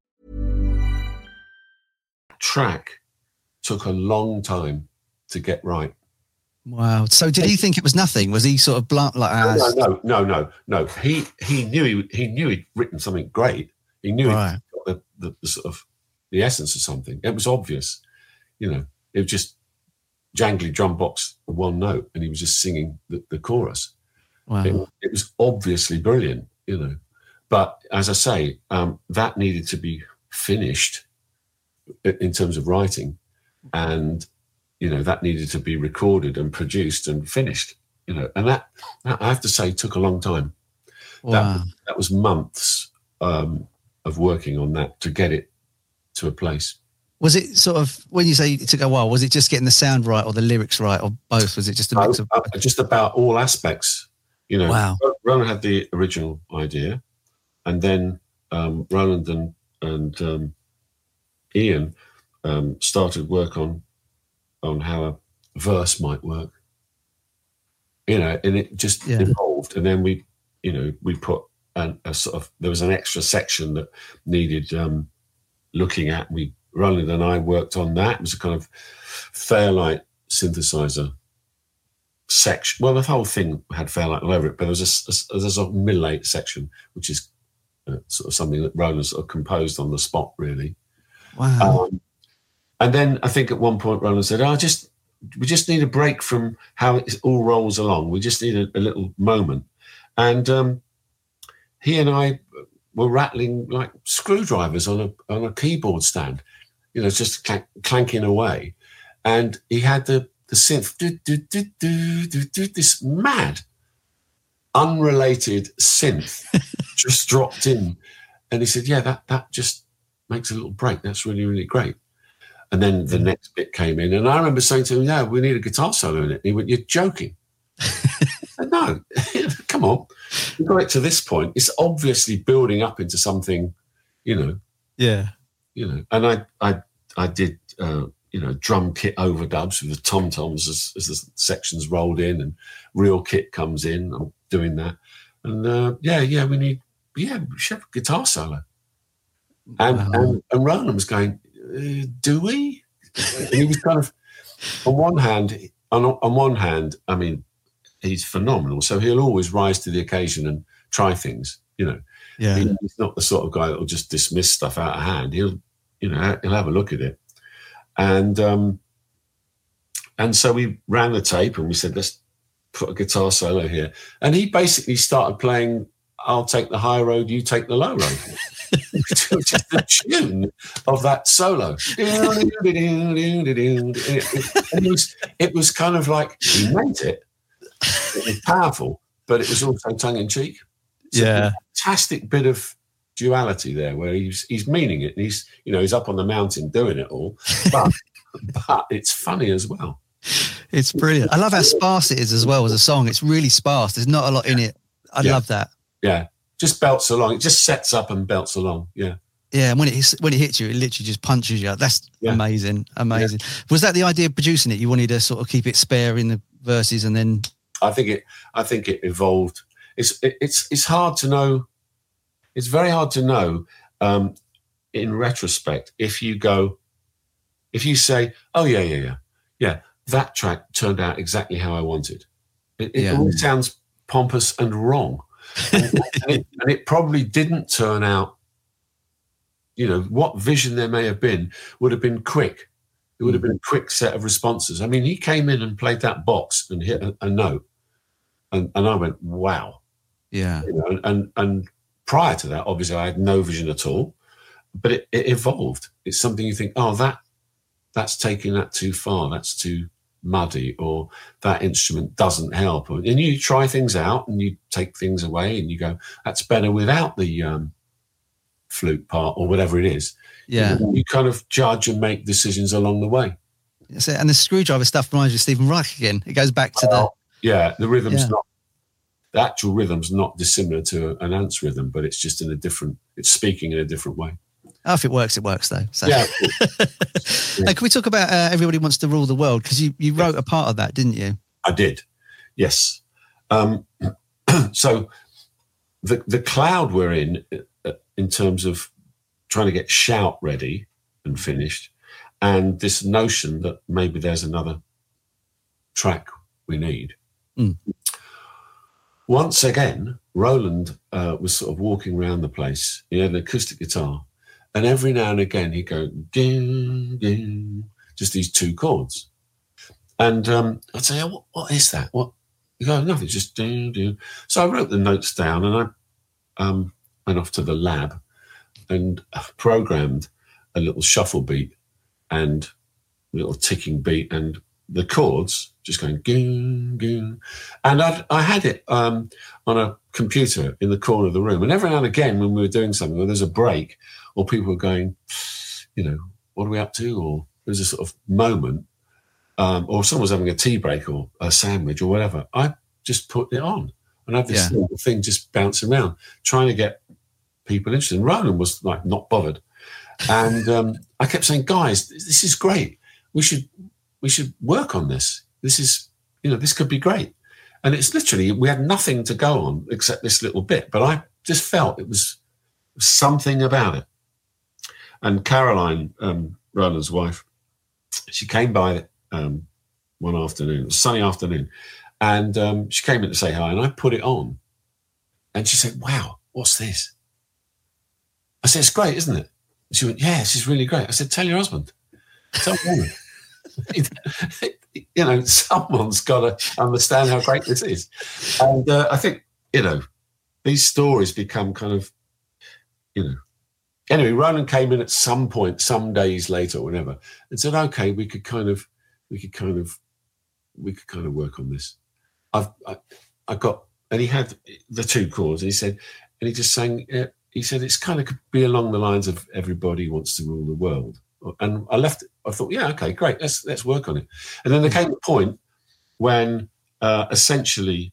Track took a long time to get right. Wow. So did he think it was nothing? Was he sort of blunt like No. He knew he'd written something great. He knew right. He'd got the sort of the essence of something. It was obvious. It was just jangly drum box, one note, and he was just singing the chorus. Wow. It was obviously brilliant, But as I say, that needed to be finished in terms of writing, and that needed to be recorded and produced and finished, and that I have to say took a long time. Wow. That was months of working on that to get it to a place. Was it sort of, when you say it took a while, was it just getting the sound right or the lyrics right or both? Was it just a mix of just about all aspects? Wow. Roland had the original idea, and then Roland and Ian started work on how a verse might work, and it just evolved. And then we put a sort of, there was an extra section that needed looking at. Roland and I worked on that. It was a kind of Fairlight synthesizer section. Well, the whole thing had Fairlight all over it, but there's a middle 8 section, which is sort of something that Roland sort of composed on the spot, really. Wow. And then I think at one point Roland said, we just need a break from how it all rolls along. We just need a little moment. And he and I were rattling like screwdrivers on a keyboard stand, just clanking away. And he had the synth, this mad, unrelated synth just dropped in. And he said, yeah, that just makes a little break. That's really, really great. And then the next bit came in, and I remember saying to him, "Yeah, we need a guitar solo in it." And he went, "You're joking." I said, "No, come on. We got it to this point. It's obviously building up into something, you know." Yeah. You know, and I did, drum kit overdubs with the tom-toms as the sections rolled in, and real kit comes in. I'm doing that. And we should have a guitar solo. And Roland was going, do we? And he was kind of, on one hand, I mean, he's phenomenal. So he'll always rise to the occasion and try things, you know. Yeah. He's not the sort of guy that will just dismiss stuff out of hand. He'll have a look at it. And so we ran the tape and we said, let's put a guitar solo here. And he basically started playing I'll Take the High Road, You Take the Low Road. Which was just the tune of that solo. It was kind of like he meant it. It was powerful, but it was also tongue-in-cheek. So a fantastic bit of duality there where he's meaning it, and he's up on the mountain doing it all, but it's funny as well. It's brilliant. I love how sparse it is as well as a song. It's really sparse. There's not a lot in it. I love that. Yeah, just belts along. It just sets up and belts along. Yeah. Yeah, and when it hits you, it literally just punches you. That's amazing. Yeah. Was that the idea of producing it? You wanted to sort of keep it spare in the verses, and then I think it evolved. It's hard to know. It's very hard to know in retrospect if you say, oh yeah, that track turned out exactly how I wanted. It always sounds pompous and wrong, and it probably didn't turn out. You know, what vision there may have been would have been quick. It would have been a quick set of responses. I mean, he came in and played that box and hit a note, and I went, wow. Yeah. You know, and prior to that, obviously, I had no vision at all, but it evolved. It's something you think, oh, that's taking that too far. That's too muddy, or that instrument doesn't help. And you try things out and you take things away and you go, that's better without the flute part or whatever it is. Yeah. You kind of judge and make decisions along the way. And the Screwdriver stuff reminds me of Stephen Reich again. It goes back to the rhythm's not, the actual rhythm's not dissimilar to an Ants rhythm, but it's just it's speaking in a different way. Oh, if it works though. So. Yeah. Hey, can we talk about Everybody Wants to Rule the World? Because you wrote a part of that, didn't you? I did, yes. So the cloud we're in terms of trying to get Shout ready and finished, and this notion that maybe there's another track we need. Once again, Roland was sort of walking around the place. He had an acoustic guitar, and every now and again he'd go, ding, ding, just these two chords. And I'd say, oh, what is that? What? He'd go, nothing, just ding, ding. So I wrote the notes down, and I went off to the lab and programmed a little shuffle beat and a little ticking beat and the chords just going goon, goon. And I had it on a computer in the corner of the room. And every now and again when we were doing something, or there's a break, or people were going, you know, what are we up to? Or there's a sort of moment, or someone was having a tea break or a sandwich or whatever, I just put it on. And I had this little thing just bouncing around, trying to get people interested. And Roland was like not bothered. And I kept saying, guys, this is great. We should work on this. This is, you know, this could be great. And it's literally, we had nothing to go on except this little bit, but I just felt it was something about it. And Caroline, Roland's wife, she came by one afternoon, it was a sunny afternoon, and she came in to say hi, and I put it on. And she said, wow, what's this? I said, it's great, isn't it? And she went, yeah, this is really great. I said, tell your husband. Tell him. You know, someone's got to understand how great this is. And I think, you know, these stories become kind of, you know. Anyway, Roland came in at some point, some days later or whatever, and said, okay, we could kind of work on this. I got, and he had the two chords, and he said, and he just sang, he said it's kind of could be along the lines of Everybody Wants to Rule the World. And I left it. I thought, yeah, okay, great, let's work on it. And then there came a point when essentially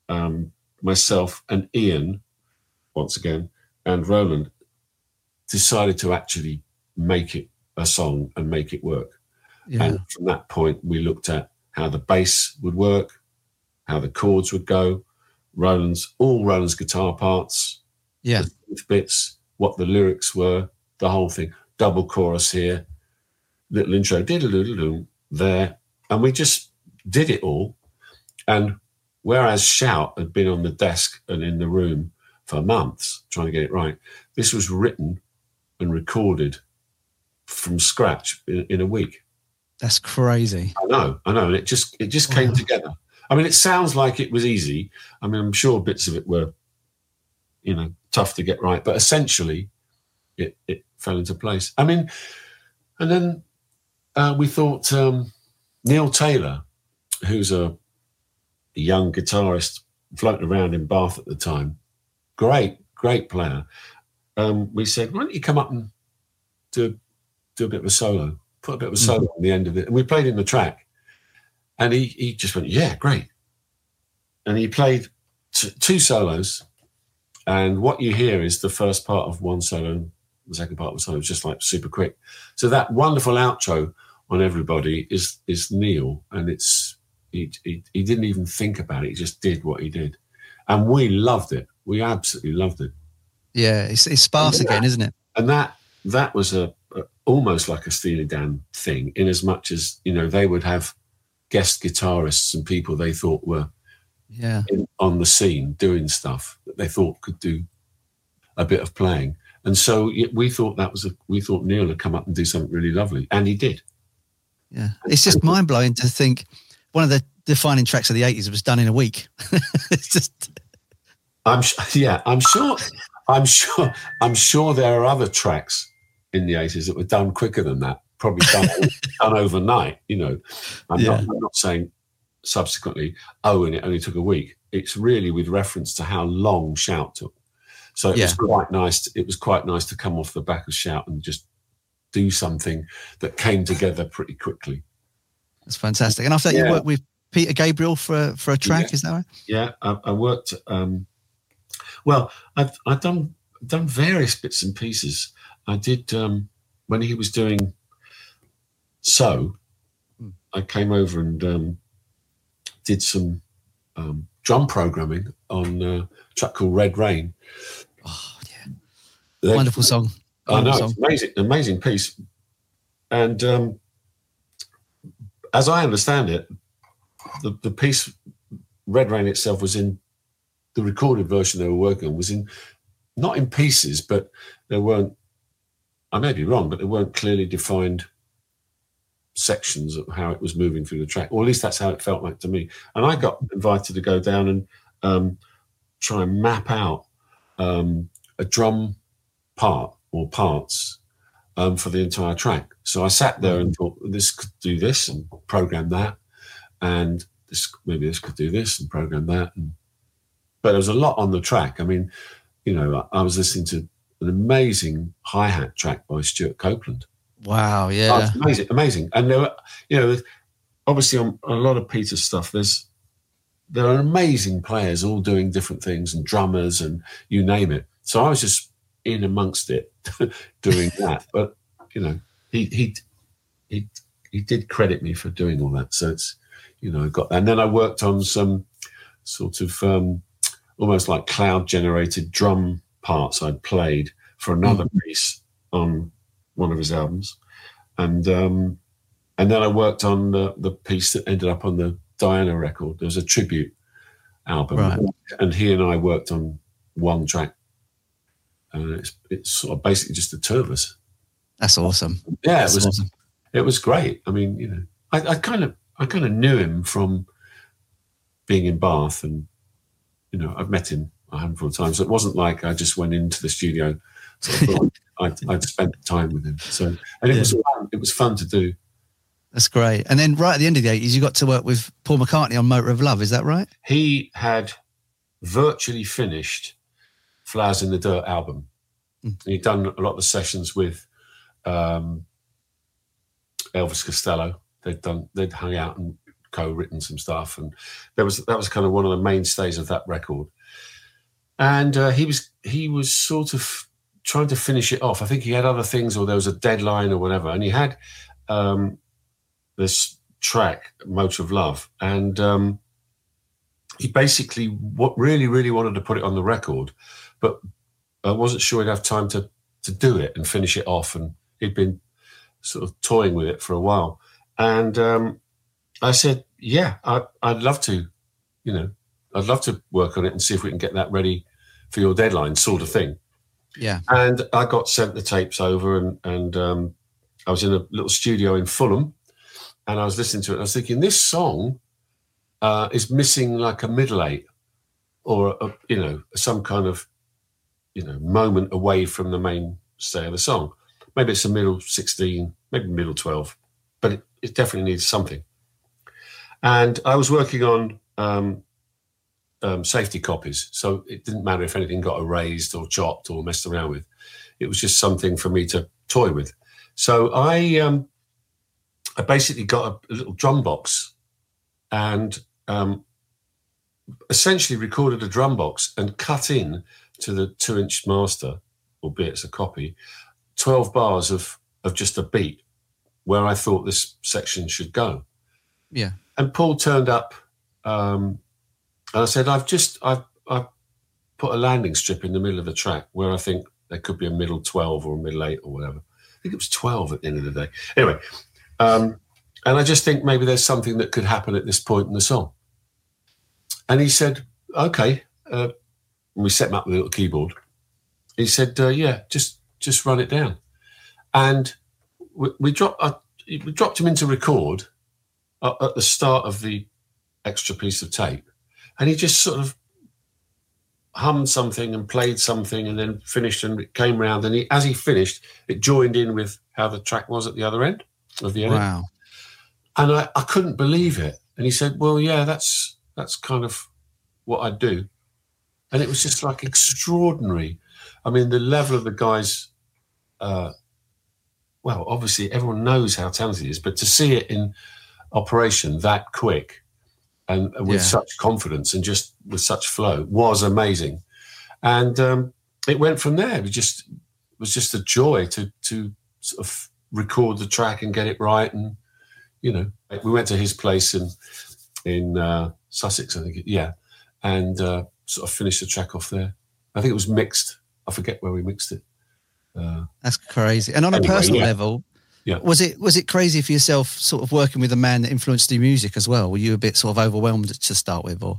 myself and Ian, once again, and Roland decided to actually make it a song and make it work. Yeah. And from that point, we looked at how the bass would work, how the chords would go, all Roland's guitar parts, the bits, what the lyrics were, the whole thing, double chorus here, little intro, diddle-doodle-doo there. And we just did it all. And whereas Shout had been on the desk and in the room for months trying to get it right, this was written and recorded from scratch in a week. That's crazy. I know. And it just came together. I mean, it sounds like it was easy. I mean, I'm sure bits of it were, tough to get right, but essentially it fell into place. I mean, and then we thought Neil Taylor, who's a young guitarist floating around in Bath at the time, great player. We said, why don't you come up and do a bit of a solo, put a bit of a solo on the end of it. And we played in the track. And he just went, yeah, great. And he played two solos. And what you hear is the first part of one solo, the second part of the solo, just like super quick. So that wonderful outro on Everybody is Neil. And he didn't even think about it. He just did what he did. And we loved it. We absolutely loved it. Yeah, it's sparse again, isn't it? And that was almost like a Steely Dan thing, in as much as, they would have guest guitarists and people they thought were on the scene doing stuff that they thought could do a bit of playing. And so we thought Neil would come up and do something really lovely. And he did. Yeah. It's just mind blowing to think one of the defining tracks of the 80s was done in a week. It's just. I'm sure there are other tracks in the 80s that were done quicker than that, probably done overnight. I'm not saying subsequently, and it only took a week. It's really with reference to how long Shout took. So it was quite nice. It was quite nice to come off the back of Shout and just do something that came together pretty quickly. That's fantastic. And after that, you worked with Peter Gabriel for a track, is that right? Yeah, I worked. Well, I've done various bits and pieces. I did when he was doing So. I came over and did some drum programming on a track called Red Rain. Oh yeah, wonderful song. I know, it's amazing piece. And as I understand it, the piece Red Rain itself was in the recorded version they were working on, was not in pieces, but there weren't, I may be wrong, but there weren't clearly defined sections of how it was moving through the track, or at least that's how it felt like to me. And I got invited to go down and try and map out a drum part or parts for the entire track. So I sat there and thought, this could do this and program that, and maybe this could do this and program that. But there was a lot on the track. I mean, I was listening to an amazing hi-hat track by Stuart Copeland. Wow, yeah. Oh, it's amazing. And there were, obviously on a lot of Peter's stuff, there are amazing players all doing different things, and drummers and you name it. So I was just in amongst it doing that. But, he did credit me for doing all that. So it's, I got that. And then I worked on some sort of almost like cloud-generated drum parts I'd played for another piece on one of his albums. And then I worked on the piece that ended up on the Diana record. There was a tribute album. Right. And he and I worked on one track. And it's sort of basically just the two of us. That's awesome. Yeah, That's awesome. It was great. I mean, I kind of knew him from being in Bath, and I've met him a handful of times. So it wasn't like I just went into the studio. So I'd spent time with him. So, and it was fun to do. That's great. And then right at the end of the 80s, you got to work with Paul McCartney on Motor of Love. Is that right? He had virtually finished Flowers in the Dirt album. He'd done a lot of the sessions with Elvis Costello. They'd hung out and co-written some stuff, and that was kind of one of the mainstays of that record. And he was sort of trying to finish it off. I think he had other things, or there was a deadline or whatever. And he had this track, Motor of Love, and he basically really, really wanted to put it on the record, but I wasn't sure he'd have time to do it and finish it off. And he'd been sort of toying with it for a while. And I said, yeah, I'd love to, I'd love to work on it and see if we can get that ready for your deadline, sort of thing. Yeah. And I got sent the tapes over, and I was in a little studio in Fulham, and I was listening to it. And I was thinking, this song is missing like a middle eight, or some kind of moment away from the mainstay of the song. Maybe it's a middle 16, maybe middle 12, but it definitely needs something. And I was working on safety copies, so it didn't matter if anything got erased or chopped or messed around with. It was just something for me to toy with. So I basically got a little drum box and essentially recorded a drum box and cut in to the 2-inch master, albeit it's a copy, 12 bars of just a beat where I thought this section should go. Yeah. And Paul turned up, and I said, I've put a landing strip in the middle of the track where I think there could be a middle 12 or a middle 8 or whatever. I think it was 12 at the end of the day. Anyway, and I just think maybe there's something that could happen at this point in the song. And he said, okay. We set him up with a little keyboard. He said, yeah, just run it down. And we dropped him into record at the start of the extra piece of tape. And he just sort of hummed something and played something and then finished, and it came round. And as he finished, it joined in with how the track was at the other end of the edit. Wow. And I couldn't believe it. And he said, well, yeah, that's kind of what I do. And it was just like extraordinary. I mean, the level of the guys, well, obviously everyone knows how talented he is, but to see it in operation that quick and with such confidence and just with such flow was amazing. And it went from there. It was just a joy to sort of record the track and get it right. And, we went to his place in Sussex, I think. And sort of finished the track off there. I think it was mixed. I forget where we mixed it. That's crazy. And on a personal level, was it crazy for yourself sort of working with a man that influenced your music as well? Were you a bit sort of overwhelmed to start with? Or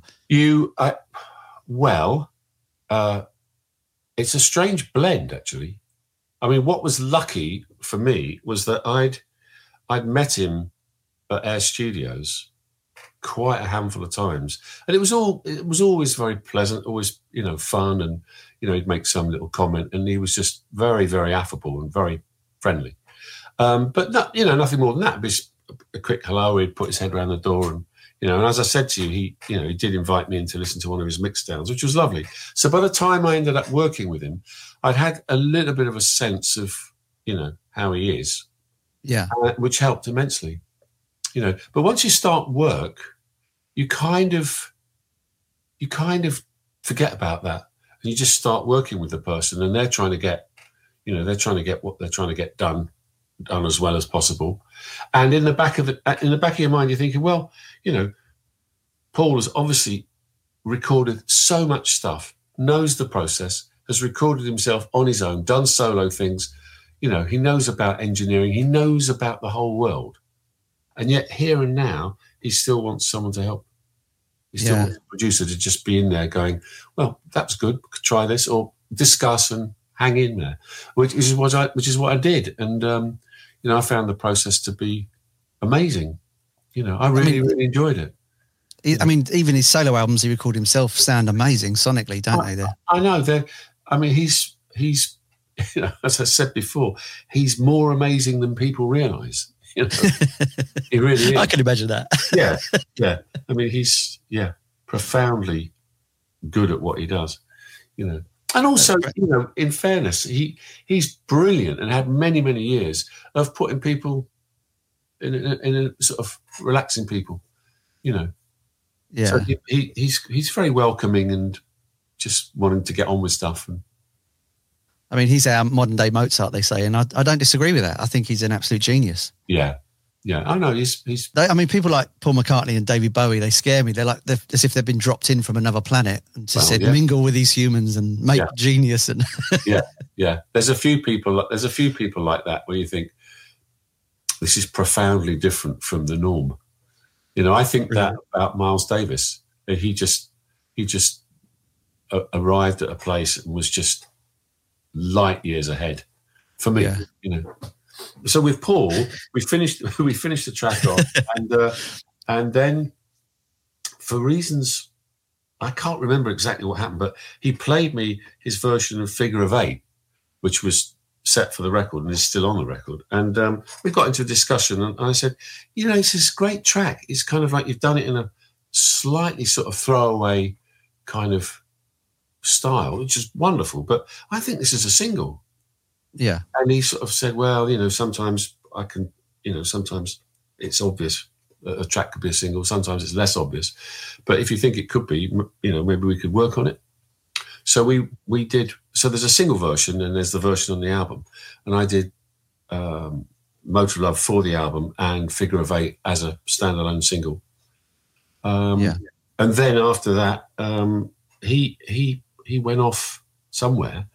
it's a strange blend, actually. I mean, what was lucky for me was that I'd met him at Air Studios quite a handful of times, and it was always very pleasant, always fun, and he'd make some little comment, and he was just very, very affable and very friendly, but not, nothing more than that. Just a quick hello. He'd put his head around the door, and and as I said to you, he did invite me in to listen to one of his mix downs, which was lovely. So by the time I ended up working with him, I'd had a little bit of a sense of how he is, which helped immensely. But once you start work, you kind of forget about that, and you just start working with the person, and they're trying to get what they're trying to get done as well as possible. And in the back of your mind, you're thinking, well, Paul has obviously recorded so much stuff, knows the process, has recorded himself on his own, done solo things. He knows about engineering, he knows about the whole world. And yet here and now, he still wants someone to help. He still wants the producer to just be in there going, well, that's good, we could try this, or discuss and hang in there, which is what I did. And, I found the process to be amazing. I really enjoyed it. I mean, even his solo albums he recorded himself sound amazing sonically, don't they? I know. He's as I said before, he's more amazing than people realise. He really is. I can imagine that. Yeah. I mean, he's profoundly good at what he does. And also, in fairness, he's brilliant and had many, many years of putting people in a sort of relaxing people, Yeah. So he's very welcoming and just wanting to get on with stuff. I mean, he's our modern day Mozart, they say, and I don't disagree with that. I think he's an absolute genius. Yeah. Yeah, I know. He's. People like Paul McCartney and David Bowie, they scare me. They're as if they've been dropped in from another planet and just said, mingle with these humans and make genius. And yeah. There's a few people like that where you think this is profoundly different from the norm. I think that about Miles Davis. He just arrived at a place and was just light years ahead for me. So with Paul, we finished the track off, and then for reasons I can't remember exactly what happened, but he played me his version of Figure of Eight, which was set for the record and is still on the record. And we got into a discussion, and I said, it's this great track. It's kind of like you've done it in a slightly sort of throwaway kind of style, which is wonderful. But I think this is a single. Yeah. And he sort of said, well, sometimes I can, sometimes it's obvious a track could be a single, sometimes it's less obvious. But if you think it could be, maybe we could work on it. So we did, so there's a single version and there's the version on the album. And I did Motor Love for the album and Figure of Eight as a standalone single. And then after that, he went off somewhere.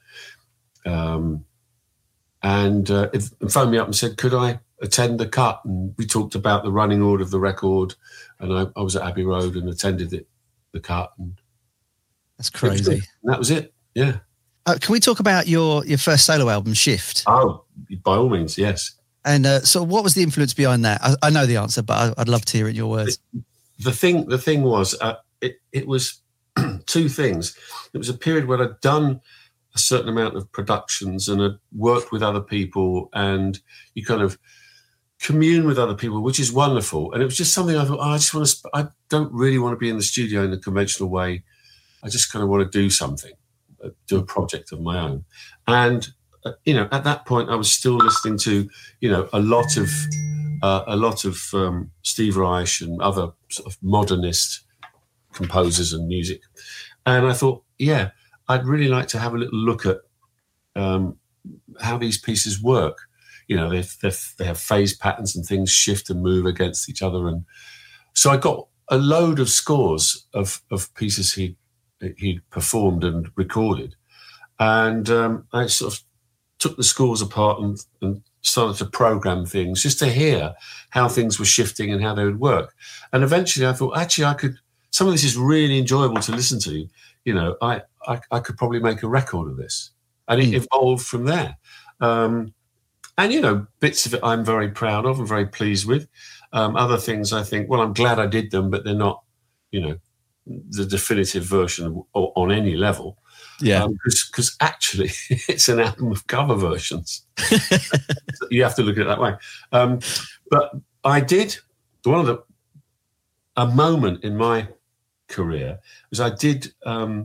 And phoned me up and said, could I attend the cut? And we talked about the running order of the record. And I was at Abbey Road and attended the cut. And that's crazy. That was it. Yeah. Can we talk about your first solo album, Shift? Oh, by all means, yes. And so what was the influence behind that? I know the answer, but I'd love to hear it in your words. The thing was, it was two things. It was a period where I'd done a certain amount of productions and I'd worked with other people, and you kind of commune with other people, which is wonderful. And it was just something I thought, I don't really want to be in the studio in the conventional way. I just kind of want to do something, do a project of my own. And, at that point I was still listening to, a lot of Steve Reich and other sort of modernist composers and music. And I thought, I'd really like to have a little look at how these pieces work. They have phase patterns and things shift and move against each other. And so I got a load of scores of pieces he'd performed and recorded. And I sort of took the scores apart and started to program things just to hear how things were shifting and how they would work. And eventually I thought, actually, some of this is really enjoyable to listen to. I could probably make a record of this. And it evolved from there. And, bits of it I'm very proud of and very pleased with. Other things I think, well, I'm glad I did them, but they're not, the definitive version on any level. Yeah. Because actually it's an album of cover versions. You have to look at it that way. But I did, a moment in my career was I did go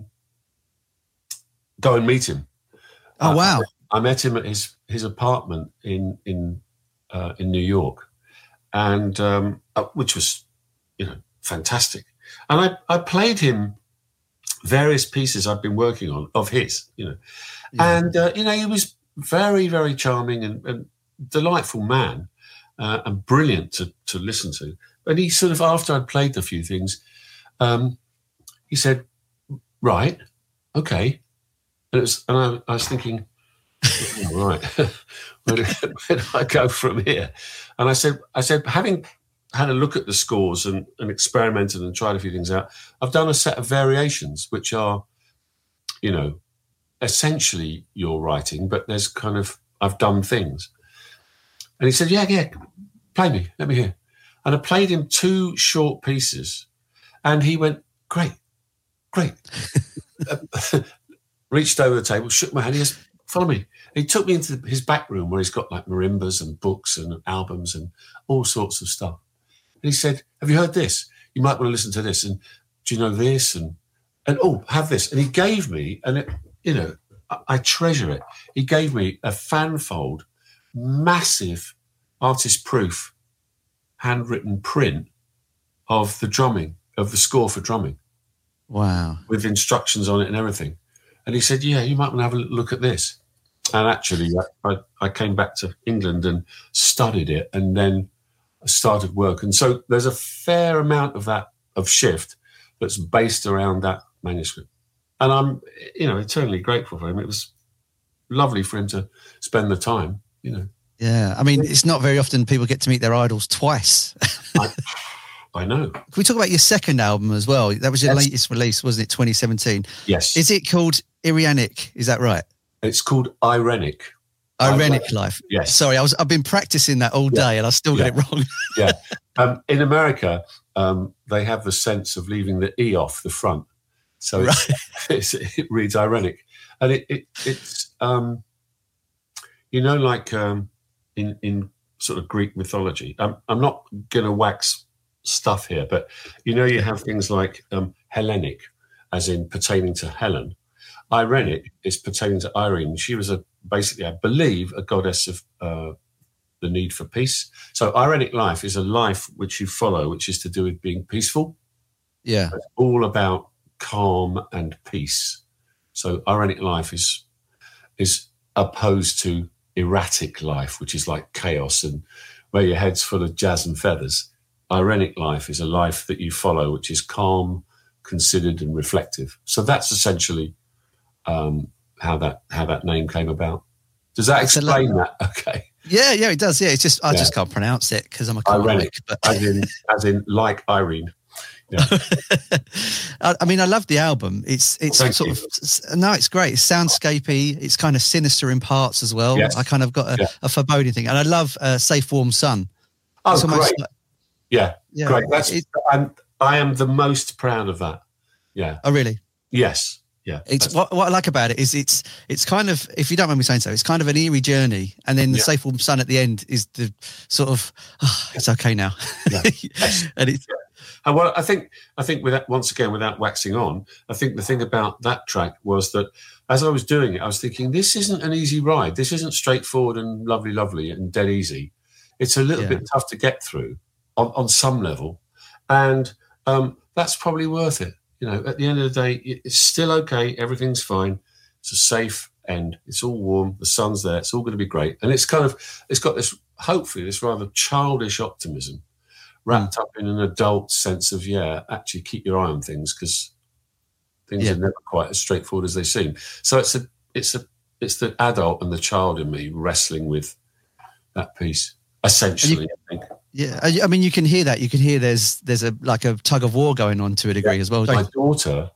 and meet him. Oh, wow. I met him at his apartment in New York, and which was, fantastic. And I played him various pieces I've been working on of his, and he was very, very charming and delightful man, and brilliant to listen to. And he sort of, after I'd played a few things, he said, "Right, okay," and I was thinking, all right, where do I go from here? And I said, having had a look at the scores and experimented and tried a few things out, I've done a set of variations, which are, essentially your writing, but there's kind of, I've done things. And he said, yeah, play me, let me hear. And I played him 2 short pieces, and he went, great. Reached over the table, shook my hand, he goes, follow me. And he took me into his back room where he's got like marimbas and books and albums and all sorts of stuff. And he said, have you heard this? You might want to listen to this. And do you know this? And oh, have this. And he gave me, and it, I treasure it. He gave me a fanfold, massive artist proof, handwritten print of the drumming, of the score for drumming. Wow. With instructions on it and everything. And he said, yeah, you might want to have a look at this. And actually, I came back to England and studied it and then started work. And so there's a fair amount of that, of Shift, that's based around that manuscript. And I'm, eternally grateful for him. It was lovely for him to spend the time, Yeah, I mean, it's not very often people get to meet their idols twice. I know. Can we talk about your second album as well? That was your latest release, wasn't it? 2017. Yes. Is it called Irenic? Is that right? It's called Irenic. Irenic Life. Yes. Sorry, I've been practicing that all day and I still got it wrong. Yeah. In America, they have the sense of leaving the E off the front. So it reads Irenic. And it's like in sort of Greek mythology, I'm not going to wax stuff here, but you have things like Hellenic, as in pertaining to Helen. Irenic is pertaining to Irene. She was basically, I believe, a goddess of the need for peace. So Irenic life is a life which you follow, which is to do with being peaceful. Yeah. It's all about calm and peace. So Irenic life is opposed to erratic life, which is like chaos and where your head's full of jazz and feathers. Irenic life is a life that you follow, which is calm, considered and reflective. So that's essentially how that name came about. Does that explain that? Okay. Yeah, it does. Yeah, it's just I just can't pronounce it because I'm a Irenic, but as in like Irene. Yeah. I mean, I love the album. It's it's great. It's soundscapey. It's kind of sinister in parts as well. Yes. I kind of got a foreboding thing, and I love Safe Warm Sun. Oh, great! Great. I am the most proud of that. Yeah. Oh, really? Yes. Yeah. It's what I like about it is it's kind of, if you don't mind me saying so, it's kind of an eerie journey, and then the Safe Warm Sun at the end is the sort of it's okay now. Yeah. Yes. And it's. And well, I think once again, without waxing on, I think the thing about that track was that as I was doing it, I was thinking, this isn't an easy ride. This isn't straightforward and lovely and dead easy. It's a little bit tough to get through on some level. And that's probably worth it. At the end of the day, it's still okay. Everything's fine. It's a safe end. It's all warm. The sun's there. It's all going to be great. And it's got this, hopefully, this rather childish optimism wrapped up in an adult sense of, actually keep your eye on things because things are never quite as straightforward as they seem. So it's the adult and the child in me wrestling with that piece, essentially, I think. Yeah, I mean, you can hear that. You can hear there's a tug of war going on to a degree as well. My daughter,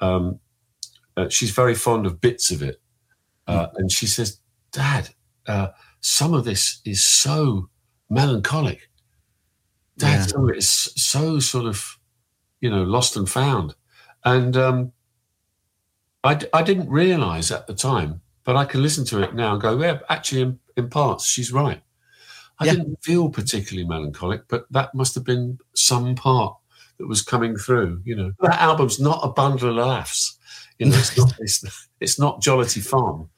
she's very fond of bits of it. And she says, Dad, some of this is so melancholic. Dad, some of it is so sort of, lost and found. And I didn't realise at the time, but I can listen to it now and go, yeah, actually, in parts, she's right. I didn't feel particularly melancholic, but that must have been some part that was coming through. That album's not a bundle of laughs. It's not Jollity Farm.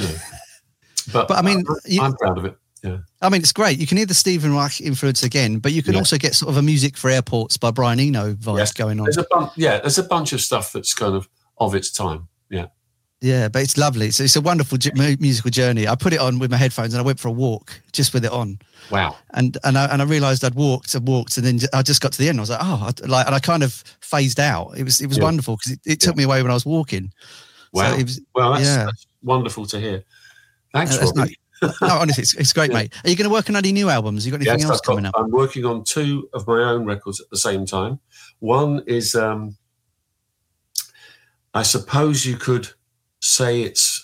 But I mean, I'm proud of it. Yeah. I mean, it's great. You can hear the Stephen Reich influence again, but you can also get sort of a Music for Airports by Brian Eno vibes going on. There's a bunch of stuff that's kind of its time. Yeah. Yeah, but it's lovely. It's a wonderful musical journey. I put it on with my headphones and I went for a walk just with it on. Wow. And I realised I'd walked, and then I just got to the end. I was like, and I kind of phased out. It was wonderful because it took me away when I was walking. Wow. So that's wonderful to hear. Thanks, Robbie. No, honestly, it's great, mate. Are you going to work on any new albums? You got anything else coming up? I'm working on 2 of my own records at the same time. One is, I suppose you could say it's,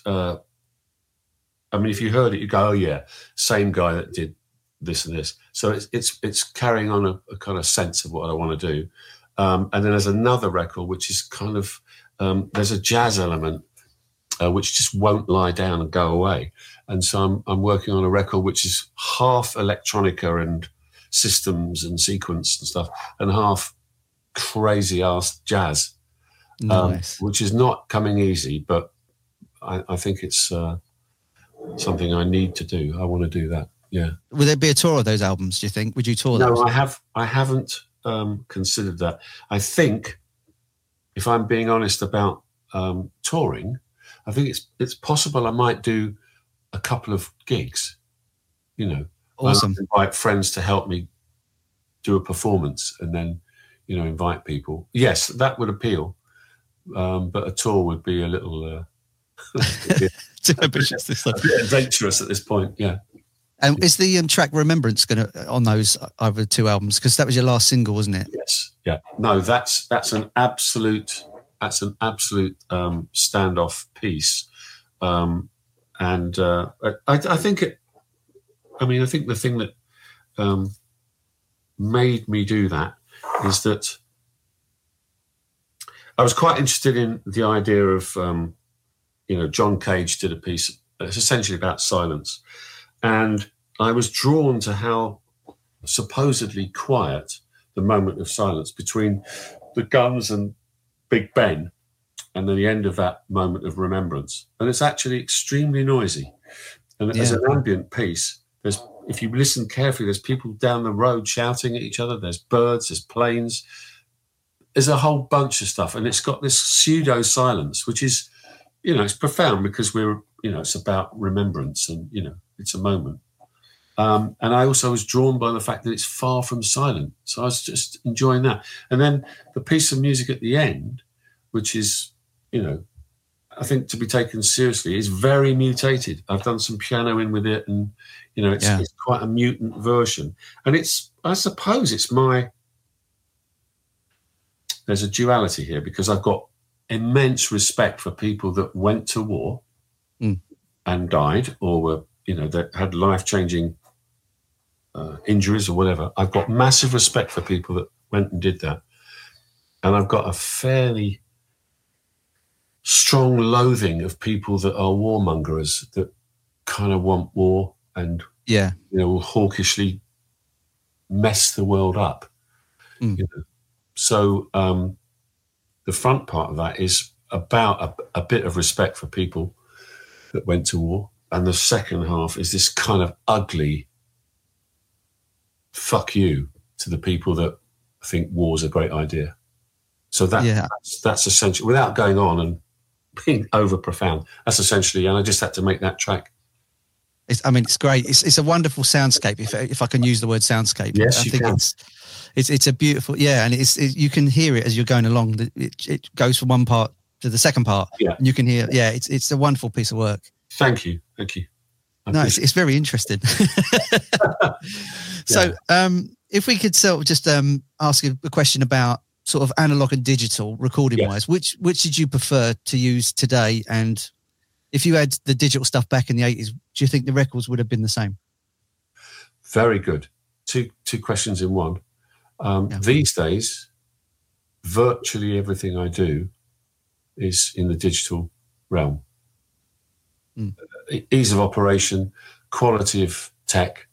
if you heard it, you go, oh yeah, same guy that did this and this. So it's carrying on a kind of sense of what I want to do. And then there's another record, which is kind of, there's a jazz element, which just won't lie down and go away. And so I'm working on a record which is half electronica and systems and sequence and stuff, and half crazy ass jazz, nice. Which is not coming easy, but I think it's something I need to do. I want to do that. Yeah. Would there be a tour of those albums, do you think? Would you tour those? No, I haven't considered that. I think, if I'm being honest about touring, I think it's possible I might do a couple of gigs, you know. Awesome. Invite friends to help me do a performance and then, you know, invite people. Yes, that would appeal. But a tour would be a little too ambitious. A bit adventurous at this point, yeah. And is the track Remembrance going to on those over 2 albums? Because that was your last single, wasn't it? Yes. Yeah. No, that's an absolute standoff piece. And I think it. I mean, I think the thing that made me do that is that I was quite interested in the idea of, you know, John Cage did a piece. It's essentially about silence. And I was drawn to how supposedly quiet the moment of silence between the Guns and Big Ben and then the end of that moment of remembrance. And it's actually extremely noisy. And as an ambient piece, if you listen carefully, there's people down the road shouting at each other. There's birds, there's planes. There's a whole bunch of stuff. And it's got this pseudo silence, which is, you know, it's profound because it's about remembrance and, you know, it's a moment. And I also was drawn by the fact that it's far from silent. So I was just enjoying that. And then the piece of music at the end, which is, you know, I think to be taken seriously, is very mutated. I've done some piano in with it and, you know, it's quite a mutant version. And I suppose there's a duality here because I've got immense respect for people that went to war and died or were, you know, that had life-changing injuries or whatever. I've got massive respect for people that went and did that. And I've got a fairly strong loathing of people that are warmongers that kind of want war and, you know, will hawkishly mess the world up. You know? So the front part of that is about a bit of respect for people that went to war. And the second half is this kind of ugly fuck you to the people that think war's a great idea. So that's essentially, without going on and being over profound, that's essentially, and I just had to make that track. It's great. It's a wonderful soundscape, if I can use the word soundscape. Yes, I think it's a beautiful, and you can hear it as you're going along. It goes from one part to the second part, and you can hear. Yeah, it's a wonderful piece of work. Thank you. No, it's very interesting. So, if we could sort of just ask a question about sort of analog and digital recording wise, which did you prefer to use today? And if you had the digital stuff back in the 80s, do you think the records would have been the same? Very good. Two questions in one. These days, virtually everything I do is in the digital realm. Ease of operation, quality of tech.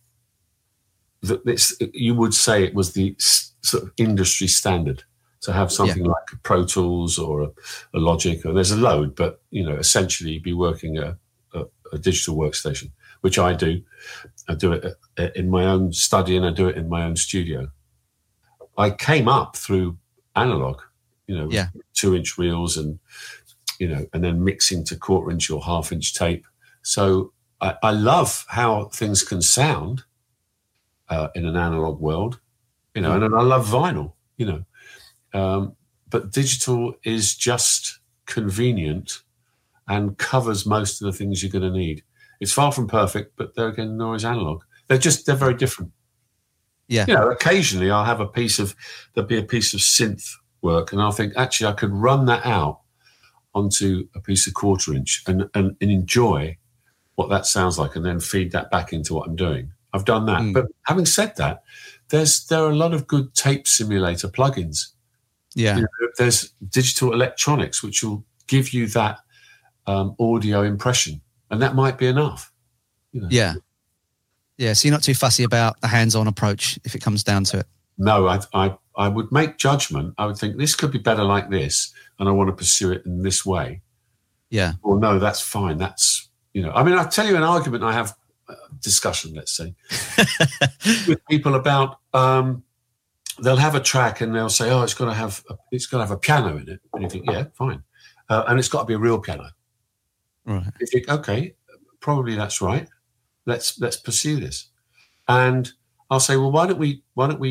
You would say it was the sort of industry standard to have something like a Pro Tools or a Logic, or there's a load, but, you know, essentially be working a digital workstation, which I do. I do it in my own study and I do it in my own studio. I came up through analog, you know, 2-inch reels and, you know, and then mixing to 1/4-inch or 1/2-inch tape. So I love how things can sound in an analog world, you know, and I love vinyl, you know. But digital is just convenient and covers most of the things you're going to need. It's far from perfect, but there again, nor is analog. They're very different. Yeah. You know, occasionally I'll have there'll be a piece of synth work and I'll think, actually, I could run that out onto a piece of 1/4-inch and enjoy what that sounds like and then feed that back into what I'm doing. I've done that. But having said that, there are a lot of good tape simulator plugins. Yeah. You know, there's digital electronics, which will give you that audio impression. And that might be enough. You know? Yeah. Yeah. So you're not too fussy about the hands-on approach if it comes down to it. No, I would make judgment. I would think this could be better like this, and I want to pursue it in this way. Yeah. Or no, that's fine. That's, I mean, I'll tell you an argument I have, discussion, let's say, with people about, they'll have a track and they'll say, oh, it's got to have a piano in it. And you think, yeah, fine. And it's got to be a real piano. Right. You think, okay, probably that's right. Let's pursue this. And I'll say, well, why don't we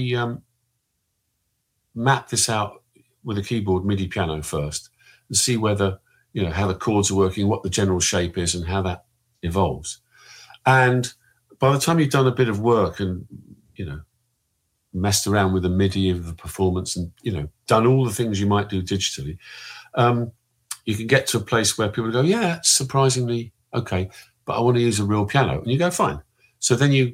map this out with a keyboard MIDI piano first and see whether, how the chords are working, what the general shape is and how that evolves. And by the time you've done a bit of work and, messed around with the MIDI of the performance and, done all the things you might do digitally, you can get to a place where people go, yeah, it's surprisingly okay, but I want to use a real piano. And you go, fine. So then you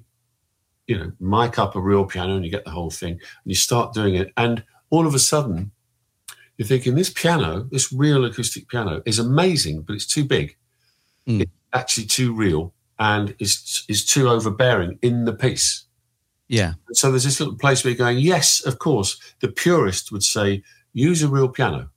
mic up a real piano and you get the whole thing and you start doing it. And all of a sudden you're thinking, this piano, this real acoustic piano is amazing, but it's too big. It's actually too real and is too overbearing in the piece. Yeah. So there's this little place where you're going, yes, of course, the purist would say, use a real piano.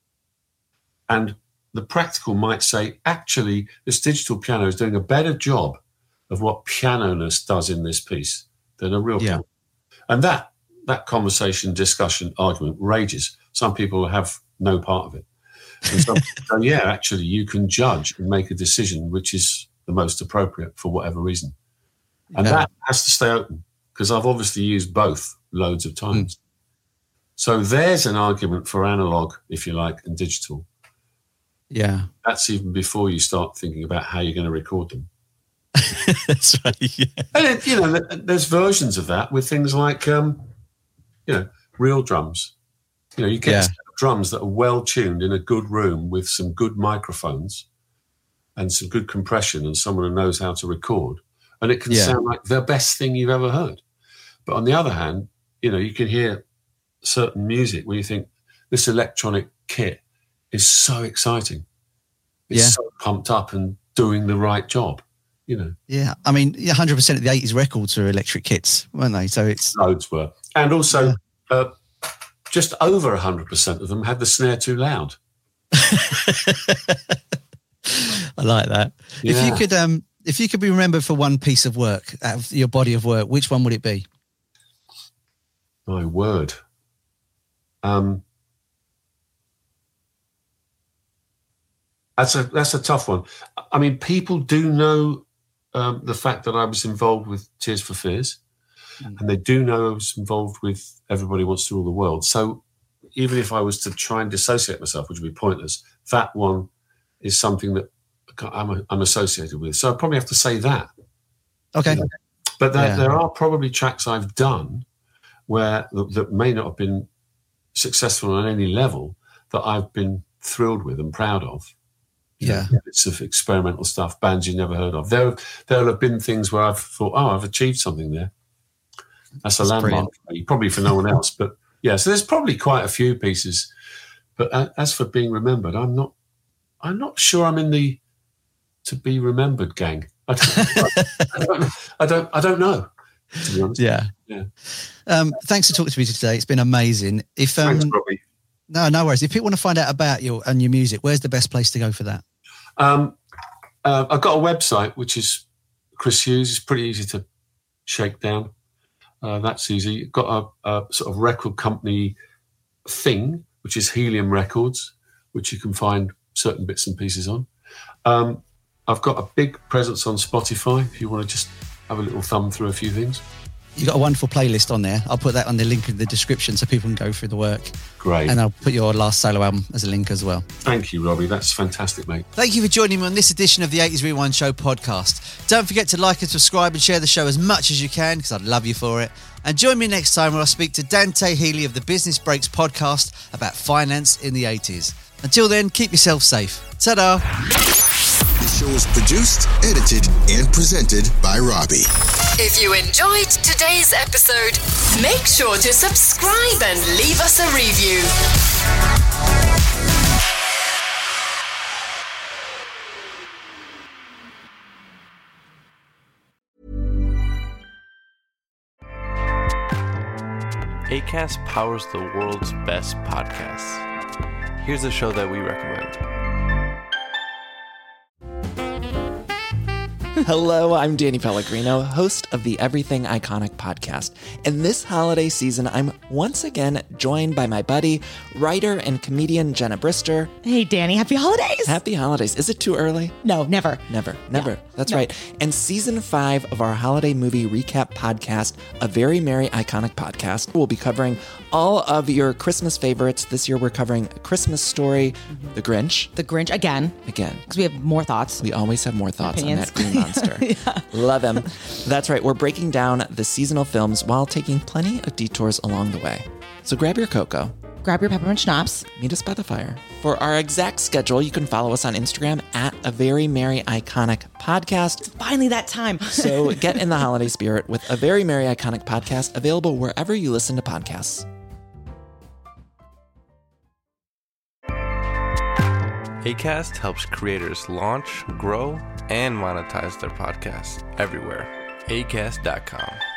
And the practical might say, actually, this digital piano is doing a better job of what piano-ness does in this piece than a real piano. And that conversation, discussion, argument rages. Some people have no part of it. And some people go, yeah, actually, you can judge and make a decision which is the most appropriate for whatever reason. And that has to stay open, because I've obviously used both loads of times. So there's an argument for analog, if you like, and digital. Yeah. That's even before you start thinking about how you're going to record them. That's right, yeah. And then, there's versions of that with things like, real drums. You get a set of drums that are well tuned in a good room with some good microphones and some good compression and someone who knows how to record. And it can sound like the best thing you've ever heard. But on the other hand, you can hear certain music where you think this electronic kit is so exciting. It's so pumped up and doing the right job, Yeah. I mean, 100% of the 80s records were electric kits, weren't they? So it's... Loads were. And also, just over 100% of them had the snare too loud. I like that. Yeah. If you could be remembered for one piece of work, out of your body of work, which one would it be? My word. That's a tough one. I mean, people do know the fact that I was involved with Tears for Fears, and they do know I was involved with Everybody Wants to Rule the World. So even if I was to try and dissociate myself, which would be pointless, that one is something that I'm associated with. So I probably have to say that. Okay. But there are probably tracks I've done where that may not have been successful on any level that I've been thrilled with and proud of. Yeah. Bits of experimental stuff, bands you never heard of. There'll have been things where I've thought, oh, I've achieved something there. That's a landmark for me, probably for no one else. But yeah, so there's probably quite a few pieces. But as for being remembered, I'm not sure I'm in the to be remembered gang. I don't know, to be honest. Yeah. Thanks for talking to me today. It's been amazing. Thanks, Robbie. No worries. If people want to find out about you and your music, where's the best place to go for that? I've got a website, which is Chris Hughes. It's pretty easy to shake down. That's easy. Got a sort of record company thing, which is Helium Records, which you can find certain bits and pieces on. I've got a big presence on Spotify if you want to just have a little thumb through a few things. You've got a wonderful playlist on there. I'll put that on the link in the description so people can go through the work. Great. And I'll put your last solo album as a link as well. Thank you, Robbie. That's fantastic, mate. Thank you for joining me on this edition of the 80s Rewind Show podcast. Don't forget to like and subscribe and share the show as much as you can, because I'd love you for it. And join me next time when I speak to Dante Healy of the Business Breaks podcast about finance in the 80s. Until then, keep yourself safe. Ta-da! The show is produced, edited, and presented by Robbie. If you enjoyed today's episode, make sure to subscribe and leave us a review. Acast powers the world's best podcasts. Here's a show that we recommend. Hello, I'm Danny Pellegrino, host of the Everything Iconic podcast. And this holiday season, I'm once again joined by my buddy, writer and comedian Jenna Brister. Hey, Danny, happy holidays. Happy holidays. Is it too early? No, never. Never. Yeah. That's right. And season 5 of our holiday movie recap podcast, A Very Merry Iconic Podcast, we'll be covering all of your Christmas favorites. This year we're covering A Christmas Story, The Grinch. The Grinch again. Because we have more thoughts. We always have more thoughts Opinions. on that green monster. Yeah. Love him. That's right. We're breaking down the seasonal films while taking plenty of detours along the way. So grab your cocoa. Grab your peppermint schnapps. Meet us by the fire. For our exact schedule, you can follow us on Instagram at A Very Merry Iconic Podcast. It's finally that time. So get in the holiday spirit with A Very Merry Iconic Podcast, available wherever you listen to podcasts. Acast helps creators launch, grow, and monetize their podcasts everywhere. Acast.com.